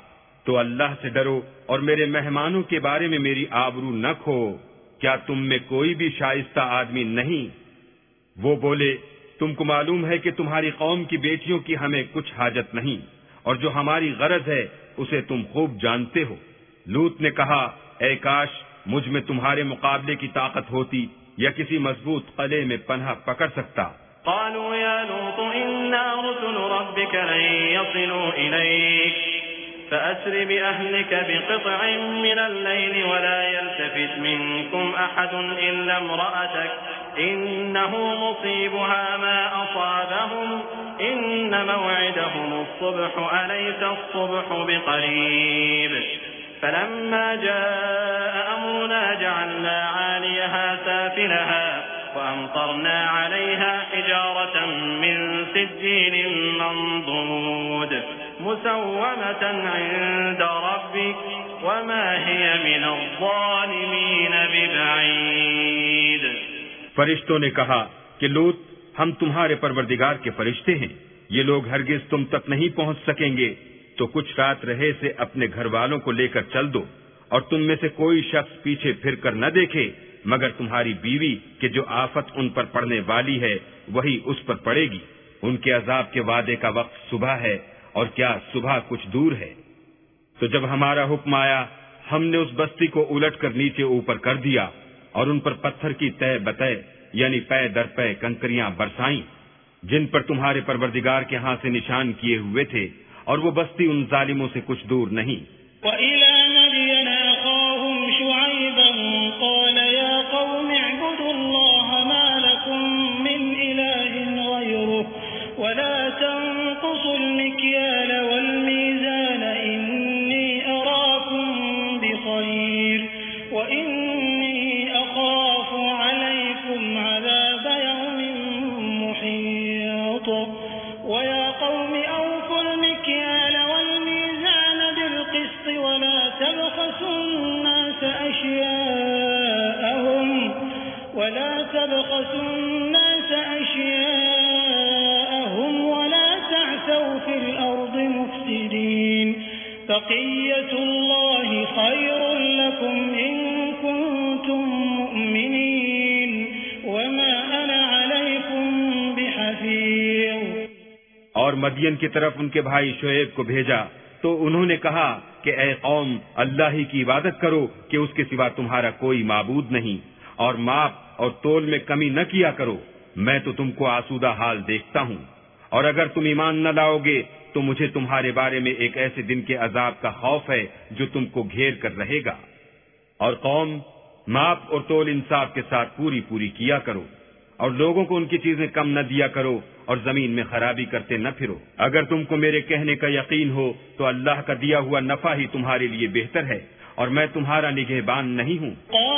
Speaker 1: तो अल्लाह से डरो और मेरे मेहमानों के बारे में मेरी आबरू न खो। क्या तुम में कोई भी शाइस्ता आदमी नहीं? वो बोले, तुमको मालूम है कि तुम्हारी कौम की बेटियों की हमें कुछ हाजत नहीं, और जो हमारी गरज है उसे तुम खूब जानते हो। लूत ने कहा, ऐ काश मुझ में तुम्हारे मुकाबले की ताकत होती या किसी मजबूत कले में पनाह पकड़ सकता।
Speaker 3: क़ालू या लूत इन्ना रुसुल रब्बिक लन यसिलू इलैक फ़अस्रि बिअहलिक बिक़ित्अइन मिनल लैलि वला यल्तफ़ित मिनकुम अहदुन इल्ला इम्रअतक इन्नहु मुसीबुहा मा असाबहुम इन्न मौइदहुमुस सुब्हु अलैसा अस्सुब्हु बिक़रीब फलम्मा जाअ अमरुना जअलना आलियहा साफिलहा वअमतरना अलैहा हिजारतन मिन सिज्जीलिन मंदूद मुसव्वमतन इंद रब्बिक वमा हिय मिनज़्ज़ालिमीन बिबईद।
Speaker 1: फरिश्तों ने कहा कि लूत, हम तुम्हारे परवरदिगार के फरिश्ते हैं, ये लोग हरगिज तुम तक नहीं पहुंच सकेंगे, तो कुछ रात रहे से अपने घर वालों को लेकर चल दो, और तुम में से कोई शख्स पीछे फिर कर न देखे मगर तुम्हारी बीवी के जो आफत उन पर पड़ने वाली है वही उस पर पड़ेगी। उनके अजाब के वादे का वक्त सुबह है, और क्या सुबह कुछ दूर है। तो जब हमारा हुक्म आया, हमने उस बस्ती को उलट कर नीचे ऊपर कर दिया और उन पर पत्थर की तय बतय यानी पै दर पै कंकरियां बरसाई, जिन पर तुम्हारे परवरदिगार के हाथ से निशान किए हुए थे, और वो बस्ती उन जालिमों से कुछ दूर नहीं।
Speaker 2: تبخسوا الناس أشياءهم ولا تعثوا في الأرض مفسدين بقية الله خير لكم إن كنتم مؤمنين وما أنا عليكم بحفيظ।
Speaker 1: और मदियन की तरफ उनके भाई शुएब को भेजा तो उन्होंने कहा कि ऐ कौम, अल्लाह ही की इबादत करो कि उसके सिवा तुम्हारा कोई माबूद नहीं, और माप और तोल में कमी न किया करो। मैं तो तुमको आसूदा हाल देखता हूँ, और अगर तुम ईमान न लाओगे तो मुझे तुम्हारे बारे में एक ऐसे दिन के अजाब का खौफ है जो तुमको घेर कर रहेगा। और कौम, माप और तोल इंसाफ के साथ पूरी पूरी किया करो, और लोगों को उनकी चीजें कम न दिया करो, और जमीन में खराबी करते न फिरो। अगर तुमको मेरे कहने का यकीन हो तो अल्लाह का दिया हुआ नफा ही तुम्हारे लिए बेहतर है, और मैं तुम्हारा निगहबान नहीं हूँ।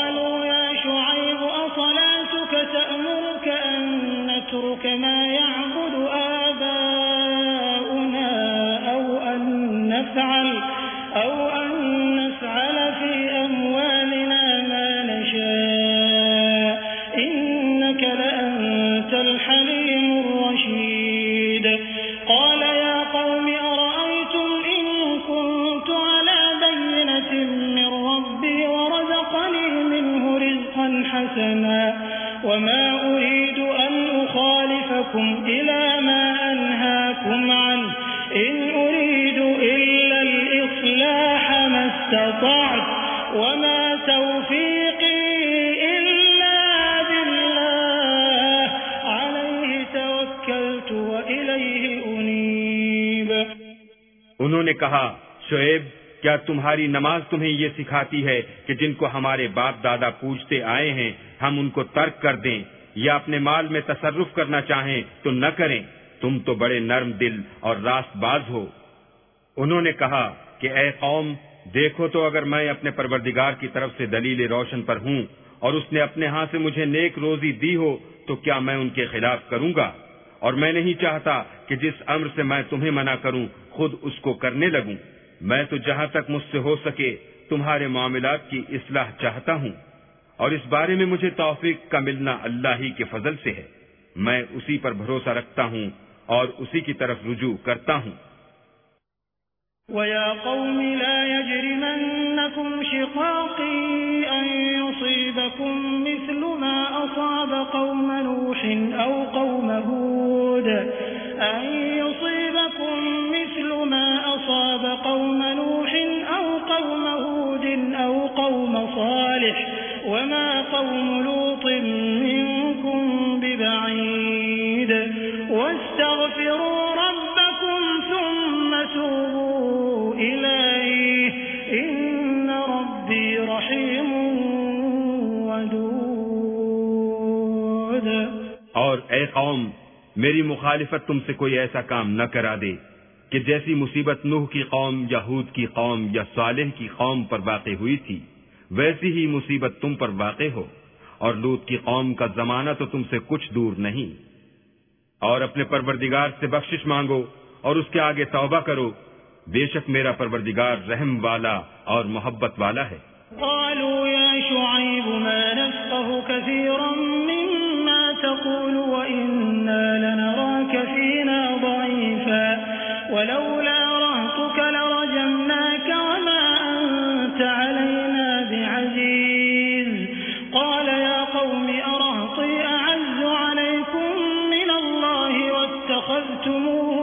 Speaker 2: وما أريد أن أخالفكم إلى ما أنهاكم عنه إن أريد إلا الإصلاح ما استطعت وما توفيقي إلا بالله عليه توكلت وإليه أنيب।
Speaker 1: उन्होंने कहा, शुएब, क्या तुम्हारी नमाज तुम्हें ये सिखाती है कि जिनको हमारे बाप दादा पूजते आए हैं हम उनको तर्क कर दें, या अपने माल में तसर्रुफ करना चाहें तो न करें? तुम तो बड़े नर्म दिल और रास्तबाज हो। उन्होंने कहा कि ऐ कौम, देखो तो अगर मैं अपने परवरदिगार की तरफ से दलील रोशन पर हूँ और उसने अपने हाथ से मुझे नेक रोजी दी हो तो क्या मैं उनके खिलाफ करूंगा? और मैं नहीं चाहता कि जिस अम्र से मैं तुम्हें मना करूं खुद उसको करने लगूं। मैं तो जहां तक मुझसे हो सके तुम्हारे मामलात की इस्लाह चाहता हूं, और इस बारे में मुझे तौफीक का मिलना अल्लाह ही के फजल से है। मैं उसी पर भरोसा रखता हूं और उसी की तरफ रुजू करता हूं।
Speaker 2: वया कौमि ला यजरिमन्नकुम शिक़ाक़ी अन युसीबकुम मिस्लु मा असाब कौम नूहिन औ कौम हूद अन युसीबकुम मिस्लु मा असाब कौम नूहिन औ कौम हूद औ कौम सालिह वमा कौम लूत मिनकुम बिबईद वस्तग़फिरू रब्बकुम सुम्मा तूबू इलैहि इन्न रब्बी रहीमुन वदूद।
Speaker 1: और ए कौम, मेरी मुखालिफत तुमसे कोई ऐसा काम न करा दे कि जैसी मुसीबत नूह की कौम या हूद की कौम या सालेह की कौम पर वाक़े हुई थी, वैसी ही मुसीबत तुम पर वाक़े हो। और लूत की कौम का जमाना तो तुमसे कुछ दूर नहीं। और अपने परवरदिगार से बख्शिश मांगो और उसके आगे तौबा करो, बेशक मेरा परवरदिगार रहम वाला और मोहब्बत वाला है।
Speaker 2: क़ालू या शुअय्ब मा नफ़क़हु कसीरन मिम्मा तक़ूलु व इन्ना लनराक फ़ीना ضعीफ़ा वलौला रहतुक लरजमनाक वमा अन्त अलैना बिअज़ीज़। क़ाल या क़ौमि अरहती अअज़्ज़ु अलैकुम मिनल्लाहि वत्तख़ज़्तुमूहु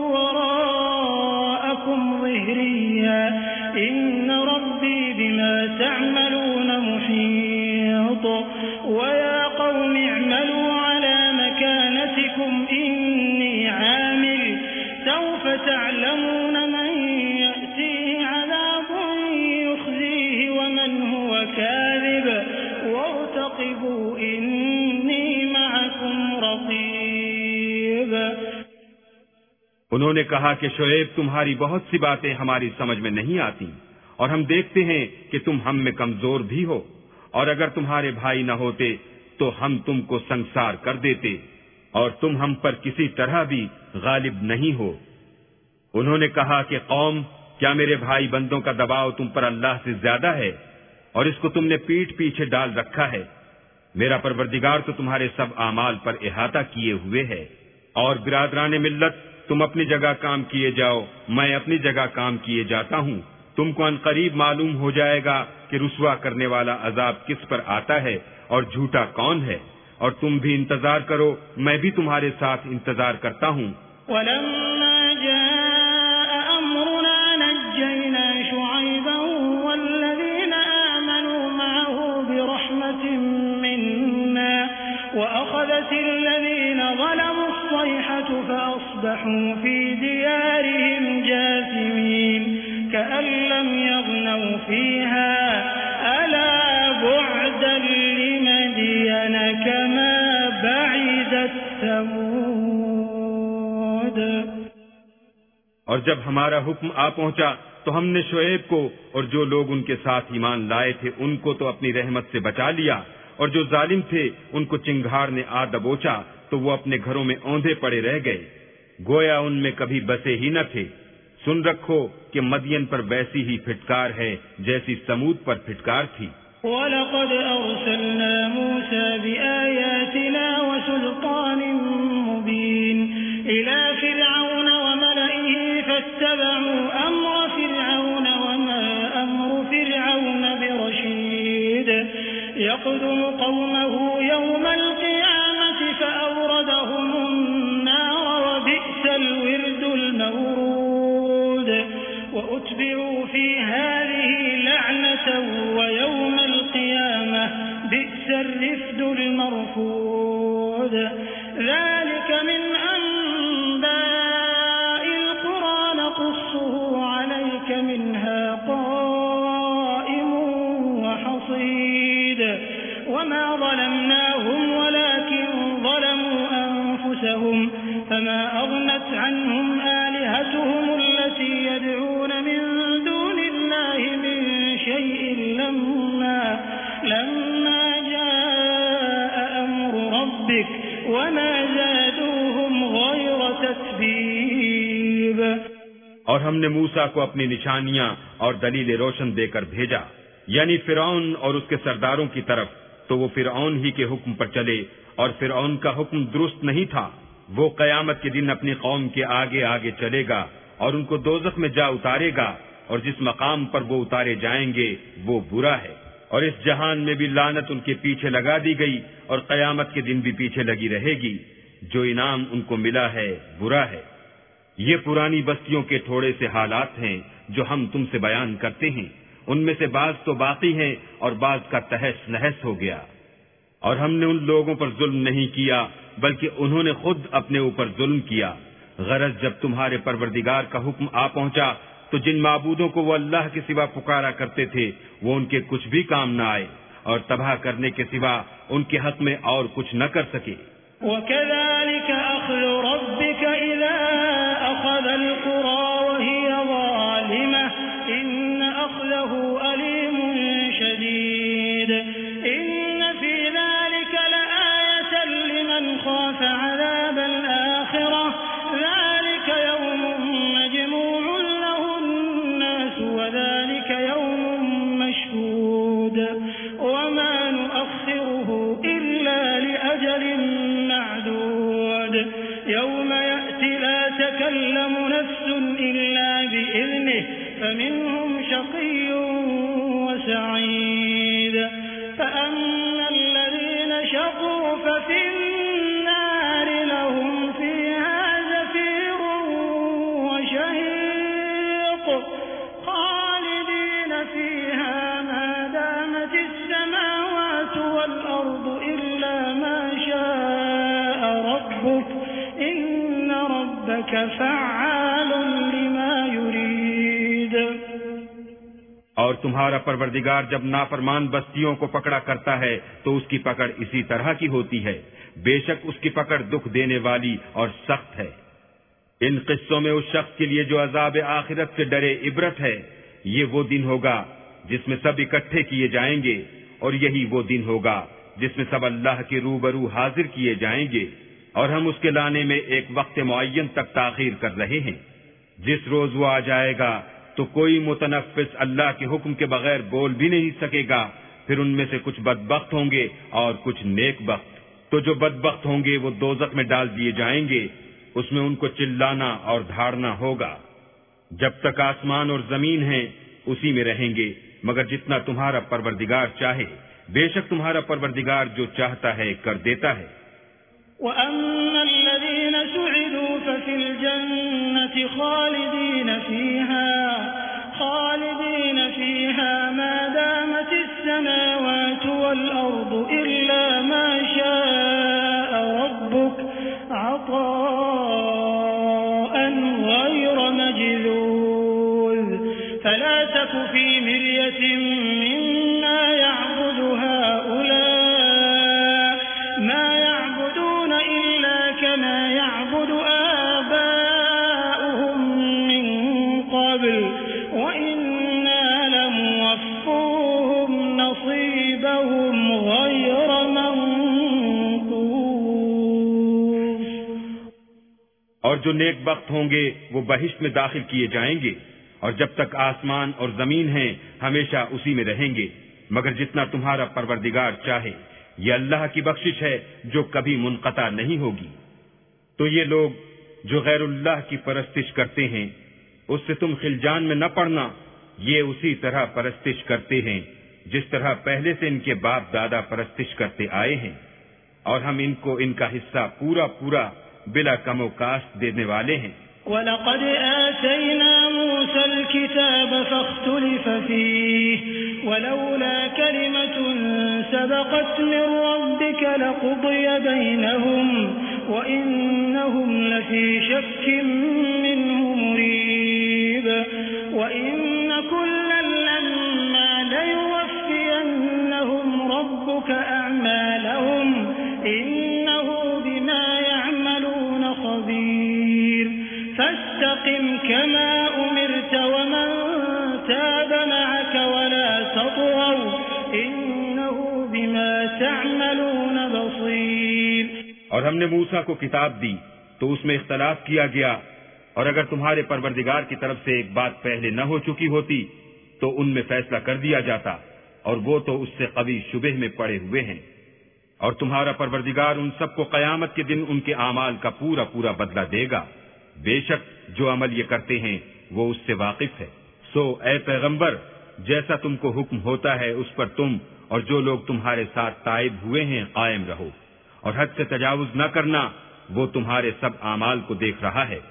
Speaker 2: वराअकुम ज़िहरिय्या इन्न रब्बी बिमा तअमलून मुहीत। वया क़ौमि अअमलू अला मकानतिकुम इन्नी आमिल सौफ तअलमून मन यअतीहि अज़ाबुन युख़ज़ीहि वमन हुव काज़िब वर्तक़िबू इन्नी मअकुम रक़ीब।
Speaker 1: उन्होंने कहा कि शुएब, तुम्हारी बहुत सी बातें हमारी समझ में नहीं आती और हम देखते हैं कि तुम हम में कमजोर भी हो, और अगर तुम्हारे भाई न होते तो हम तुमको संसार कर देते और तुम हम पर किसी तरह भी गालिब नहीं हो। उन्होंने कहा कि कौम, क्या मेरे भाई बंदों का दबाव तुम पर अल्लाह से ज्यादा है और इसको तुमने पीठ पीछे डाल रखा है? मेरा परवरदिगार तो तुम्हारे सब आमाल पर इहाता किए हुए है। और बिरादरान मिल्लत, तुम अपनी जगह काम किए जाओ, मैं अपनी जगह काम किए जाता हूँ। तुमको अनकरीब मालूम हो जाएगा कि रुसवा करने वाला अजाब किस पर आता है और झूठा कौन है। और तुम भी इंतजार करो, मैं भी तुम्हारे साथ इंतजार करता हूँ।
Speaker 2: वलम्मा जाअ अम्रुना नज्जयना शुअयबन वल्लज़ीना आमनू मअहु बिरहमतिन मिन्ना वअख़ज़तिल्लज़ीना ज़लमू अस्सयहतु फ़अस्बहू फ़ी दियारिहिम जासिमीन कअन लम यग़नव फ़ीहा अला बु'दन लिमदयन कमा बअदत समूद।
Speaker 1: और जब हमारा हुक्म आ पहुंचा तो हमने शुएब को और जो लोग उनके साथ ईमान लाए थे उनको तो अपनी रहमत से बचा लिया, और जो जालिम थे उनको चिंगार ने आ दबोचा तो वो अपने घरों में औंधे पड़े रह गए, गोया उनमें कभी बसे ही न थे। सुन रखो कि मदियन पर वैसी ही फिटकार है जैसी समूद पर फिटकार थी।
Speaker 2: वलक़द अर्सलना मूसा बिआयातिना वसुल्तानिन मुबीन इला फ़िरऔन वमलइहि फत्तबअू अम्र फ़िरऔन वमा अम्रु फ़िरऔन बिरशीद यक़दुमु क़ौमहु यौमल क़ियामति फ़अवरदहुमुन नार वबि'सल विर्दुल मवरूद वअुत्बि'ू फ़ी हाज़िहि लअनतन वयौमल क़ियामह बि'सल रिफ़दुल मरफ़ूद। ज़ालिक मिन अंबाइल क़ुरى नक़ुस्सुहु अलैक मिन्हा क़ाइमुन वहसीद वमा ज़लमनाहुम वलाकिन ज़लमू अनफुसहुम फमा अग़नत अन्हुम आलिहतुहुम अल्लती यद'ून मिन दूनिल्लाहि मिन शैइन लम्मा लम्मा जाअ अम्रु रब्बिक वमा ज़ादूहुम ग़यरा तत्बीब।
Speaker 1: और हमने मूसा को अपनी निशानियां और दलीलें रोशन देकर भेजा, यानी फिरौन और उसके सरदारों की तरफ, तो वो फिरौन ही के हुक्म पर चले और फिरौन का हुक्म दुरुस्त नहीं था। वो कयामत के दिन अपनी कौम के आगे आगे चलेगा और उनको दोज़ख में जा उतारेगा और जिस मकाम पर वो उतारे जाएंगे वो बुरा है। और इस जहान में भी लानत उनके पीछे लगा दी गई और कयामत के दिन भी पीछे लगी रहेगी। जो इनाम उनको मिला है बुरा है। ये पुरानी बस्तियों के थोड़े से हालात हैं जो हम तुमसे बयान करते हैं। उनमें से बाज तो बाकी हैं और बाज का तहस नहस हो गया। और हमने उन लोगों पर जुल्म नहीं किया बल्कि उन्होंने खुद अपने ऊपर जुल्म किया। गरज जब तुम्हारे परवरदिगार का हुक्म आ पहुंचा तो जिन माबूदों को वो अल्लाह के सिवा पुकारा करते थे वो उनके कुछ भी काम न आए और तबाह करने के सिवा उनके हक में और कुछ न कर सके।
Speaker 2: वकज़ालिक अख़्ज़ु रब्बिक इज़ा अख़ज़ल क़ुरा वहिय ज़ालिमह इन्न अख़्ज़हु अलीमुन शदीद इन्न फ़ी ज़ालिक लआयतन लिमन ख़ाफ़ अज़ाबल आख़िरह ज़ालिक यौमुन मजमूउन लहुन्नास वज़ालिक यौमुन मशहूद वमा नुअख़्ख़िरुहु इल्ला लिअजलिन मअदूद यौम यअति ला तकल्लमु नफ्सुन इल्ला बिइज़निहि फमिनहुम शक़िय्युन वसईद फअम्मा الذين شقوا ففي النار لهم فيها زفير وشهيق خالدين فيها ما دامت السماوات والأرض إلا ما شاء ربك إن ربك فعال لما يريد।
Speaker 1: और तुम्हारा परवरदिगार जब नाफरमान बस्तियों को पकड़ा करता है तो उसकी पकड़ इसी तरह की होती है। बेशक उसकी पकड़ दुख देने वाली और सख्त है। इन किस्सों में उस शख्स के लिए जो अजाब आखिरत से डरे इबरत है। ये वो दिन होगा जिसमें सब इकट्ठे किए जाएंगे और यही वो दिन होगा जिसमें सब अल्लाह के रूबरू हाजिर किए जाएंगे। और हम उसके लाने में एक वक्त मुअय्यन तक ताखीर कर रहे हैं। जिस रोज वो आ जाएगा तो कोई मुतनफ्फिस अल्लाह के हुक्म के बगैर बोल भी नहीं सकेगा। फिर उनमें से कुछ बदबख्त होंगे और कुछ नेक बख्त। तो जो बदबख्त होंगे वो दोज़ख में डाल दिए जाएंगे। उसमें उनको चिल्लाना और धाड़ना होगा। जब तक आसमान और जमीन हैं उसी में रहेंगे मगर जितना तुम्हारा परवरदिगार चाहे। बेशक तुम्हारा परवरदिगार जो चाहता है कर देता है।
Speaker 2: وأما الذين سعدوا ففي الجنة خالدين فيها خالدين فيها ما دامت السماوات والأرض إلا ما شاء ربك عطاء غير مجذوذ فلا تك في مرية مما يعبد هؤلاء ما كما يعبد آباؤهم من قبل وإنا لموفوهم نصيبهم غير منقوص।
Speaker 1: और जो नेक बख्त होंगे वो बहिश्त में दाखिल किए जाएंगे और जब तक आसमान और जमीन हैं हमेशा उसी में रहेंगे मगर जितना तुम्हारा परवरदिगार चाहे। ये अल्लाह की बख्शिश है जो कभी मुनक़ता नहीं होगी। तो ये लोग जो गैरुल्लाह की परस्तिश करते हैं उससे तुम खिलजान में न पड़ना। ये उसी तरह परस्तिश करते हैं जिस तरह पहले से इनके बाप दादा परस्तिश करते आए हैं। और हम इनको इनका हिस्सा पूरा पूरा बिला कमो कास्ट देने वाले हैं।
Speaker 2: वलक़द आतैना मूसल किताब फख्तुलिफ फीह वलौला कलिमतुन सबक़त मिन रब्बिक लक़ुदिय बैनहुम वइन्नहुम लफ़ी शक्किन मिन्हु मुरीब वइन्न कुल्लन लम्मा लयुवफ़्फ़ियन्नहुम रब्बुक अअमालहुम इन्नहु बिमा यअमलून ख़बीर फस्तक़िम कमा उमिरत वमन ताब मअक वला तطغوا इन्नहु बिमा तअमलून बसीर।
Speaker 1: और हमने मूसा को किताब दी तो उसमें इख्तलाफ किया गया और अगर तुम्हारे परवरदिगार की तरफ से एक बात पहले न हो चुकी होती तो उनमें फैसला कर दिया जाता और वो तो उससे कभी शुबह में पड़े हुए हैं। और तुम्हारा परवरदिगार उन सबको कयामत के दिन उनके आमाल का पूरा पूरा बदला देगा। बेशक जो अमल ये करते हैं वो उससे वाकिफ है। सो ए पैगंबर, जैसा तुमको हुक्म होता है उस पर तुम और जो लोग तुम्हारे साथ ताइब हुए हैं कायम रहो, और हद से तजावुज न करना, वो तुम्हारे सब आमाल को देख रहा है।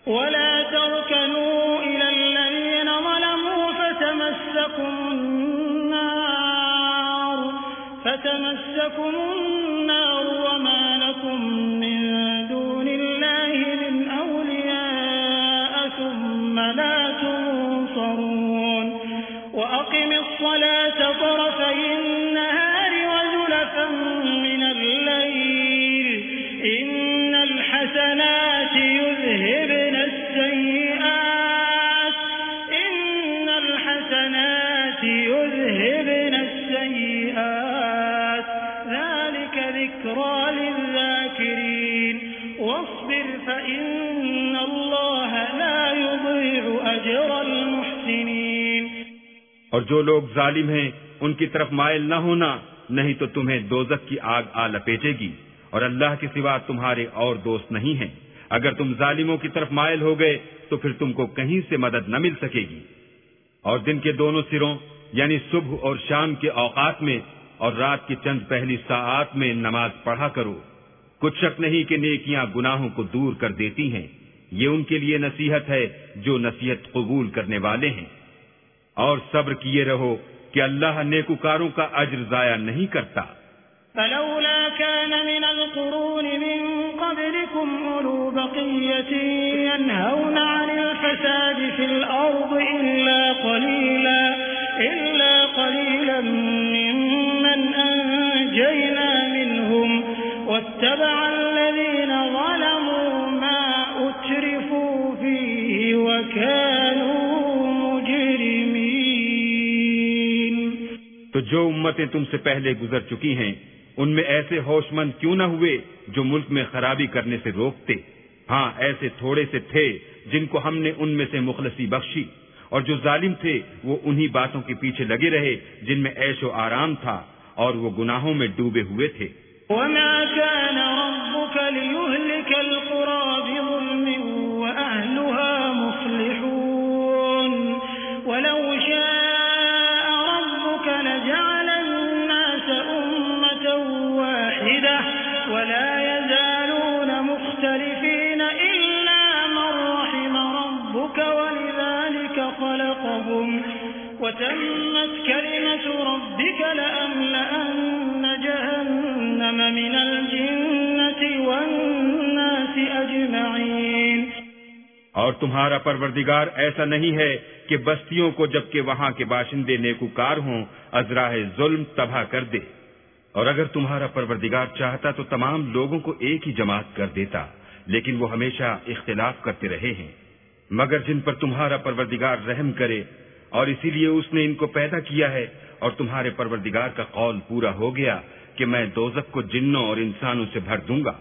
Speaker 1: और जो लोग जालिम हैं उनकी तरफ माइल न होना, नहीं तो तुम्हें दोजख की आग आ लपेटेगी, और अल्लाह के सिवा तुम्हारे और दोस्त नहीं हैं। अगर तुम जालिमों की तरफ माइल हो गए तो फिर तुमको कहीं से मदद न मिल सकेगी। और दिन के दोनों सिरों यानी सुबह और शाम के औकात में और रात की चंद पहली साआत में नमाज पढ़ा करो। कुछ शक नहीं कि नेकियां गुनाहों को दूर कर देती हैं। ये उनके लिए नसीहत है जो नसीहत कबूल करने वाले हैं। और सब्र किए रहो कि अल्लाह नेकुकारों का अज्र जाया नहीं करता।
Speaker 2: फलौला कान मिनल कुरून मिन क़ब्लिकुम उलू बक़िय्यतिन यन्हौना अनिल फ़सादि फ़िल अर्ज़ इल्ला क़लीला इल्ला क़लीलन मिम्मन अंजयना मिनहुम वत्तबअ अल्लज़ीना ज़लमू मा उत्रिफू फ़ीहि वकानू
Speaker 1: तो जो उम्मतें तुमसे पहले गुजर चुकी हैं उनमें ऐसे होशमंद क्यों न हुए जो मुल्क में खराबी करने से रोकते। हाँ, ऐसे थोड़े से थे जिनको हमने उनमें से मुखलसी बख्शी, और जो जालिम थे वो उन्हीं बातों के पीछे लगे रहे जिनमें ऐशो आराम था, और वो गुनाहों में डूबे हुए थे।
Speaker 2: वमा कान रब्बुक लियुहलिकल क़ुरा बिज़ुल्मिन व अहलुहा मुस्लिहून वलौ ولا يزالون مختلفين إلا من رحم ربك ولذلك خلقهم وتمت كلمة ربك لأملأن جهنم من الجنة والناس أجمعين।
Speaker 1: और तुम्हारा परवरदिगार ऐसा नहीं है कि बस्तियों को जबकि वहां के बाशिंदे नेकुकार हों अजराहे जुल्म तबाह कर दे। और अगर तुम्हारा परवरदिगार चाहता तो तमाम लोगों को एक ही जमात कर देता, लेकिन वो हमेशा इख्तिलाफ करते रहे हैं। मगर जिन पर तुम्हारा परवरदिगार रहम करे, और इसीलिए उसने इनको पैदा किया है, और तुम्हारे परवरदिगार का कौल पूरा हो गया कि मैं दोज़ख को जिन्नों और इंसानों से भर दूंगा।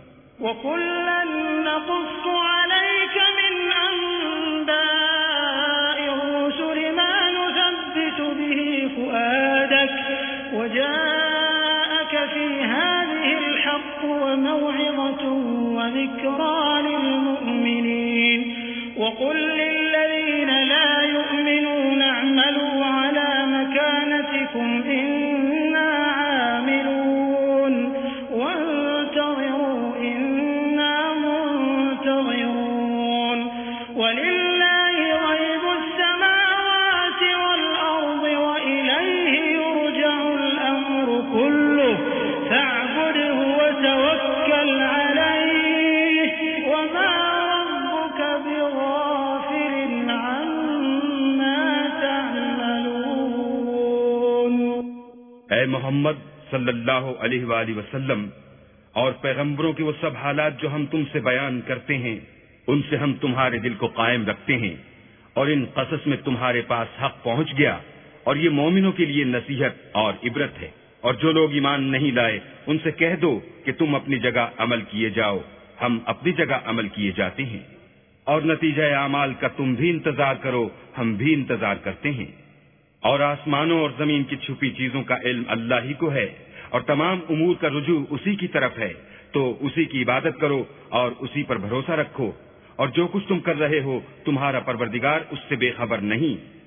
Speaker 2: وذكرى للمؤمنين وقل للذين لا يؤمنون اعملوا على مكانتكم إنا عاملون وانتظروا إنا منتظرون ولله غيب السماوات والأرض وإليه يرجع الأمر كله فاعبده وتوكل عليه وما ربك بغافل عما تعملون।
Speaker 1: ऐ मोहम्मद सल्लल्लाहु अलैहि वसल्लम और पैगंबरों के वो सब हालात जो हम तुमसे बयान करते हैं उनसे हम तुम्हारे दिल को कायम रखते हैं, और इन कसस में तुम्हारे पास हक पहुंच गया, और ये मोमिनों के लिए नसीहत और इबरत है। और जो लोग ईमान नहीं लाए उनसे कह दो कि तुम अपनी जगह अमल किए जाओ, हम अपनी जगह अमल किए जाते हैं, और नतीजा आमाल का तुम भी इंतजार करो, हम भी इंतजार करते हैं। और आसमानों और जमीन की छुपी चीजों का इल्म अल्लाह ही को है, और तमाम उमूर का रुजू उसी की तरफ है, तो उसी की इबादत करो और उसी पर भरोसा रखो। और जो कुछ तुम कर रहे हो तुम्हारा परवरदिगार उससे बेखबर नहीं।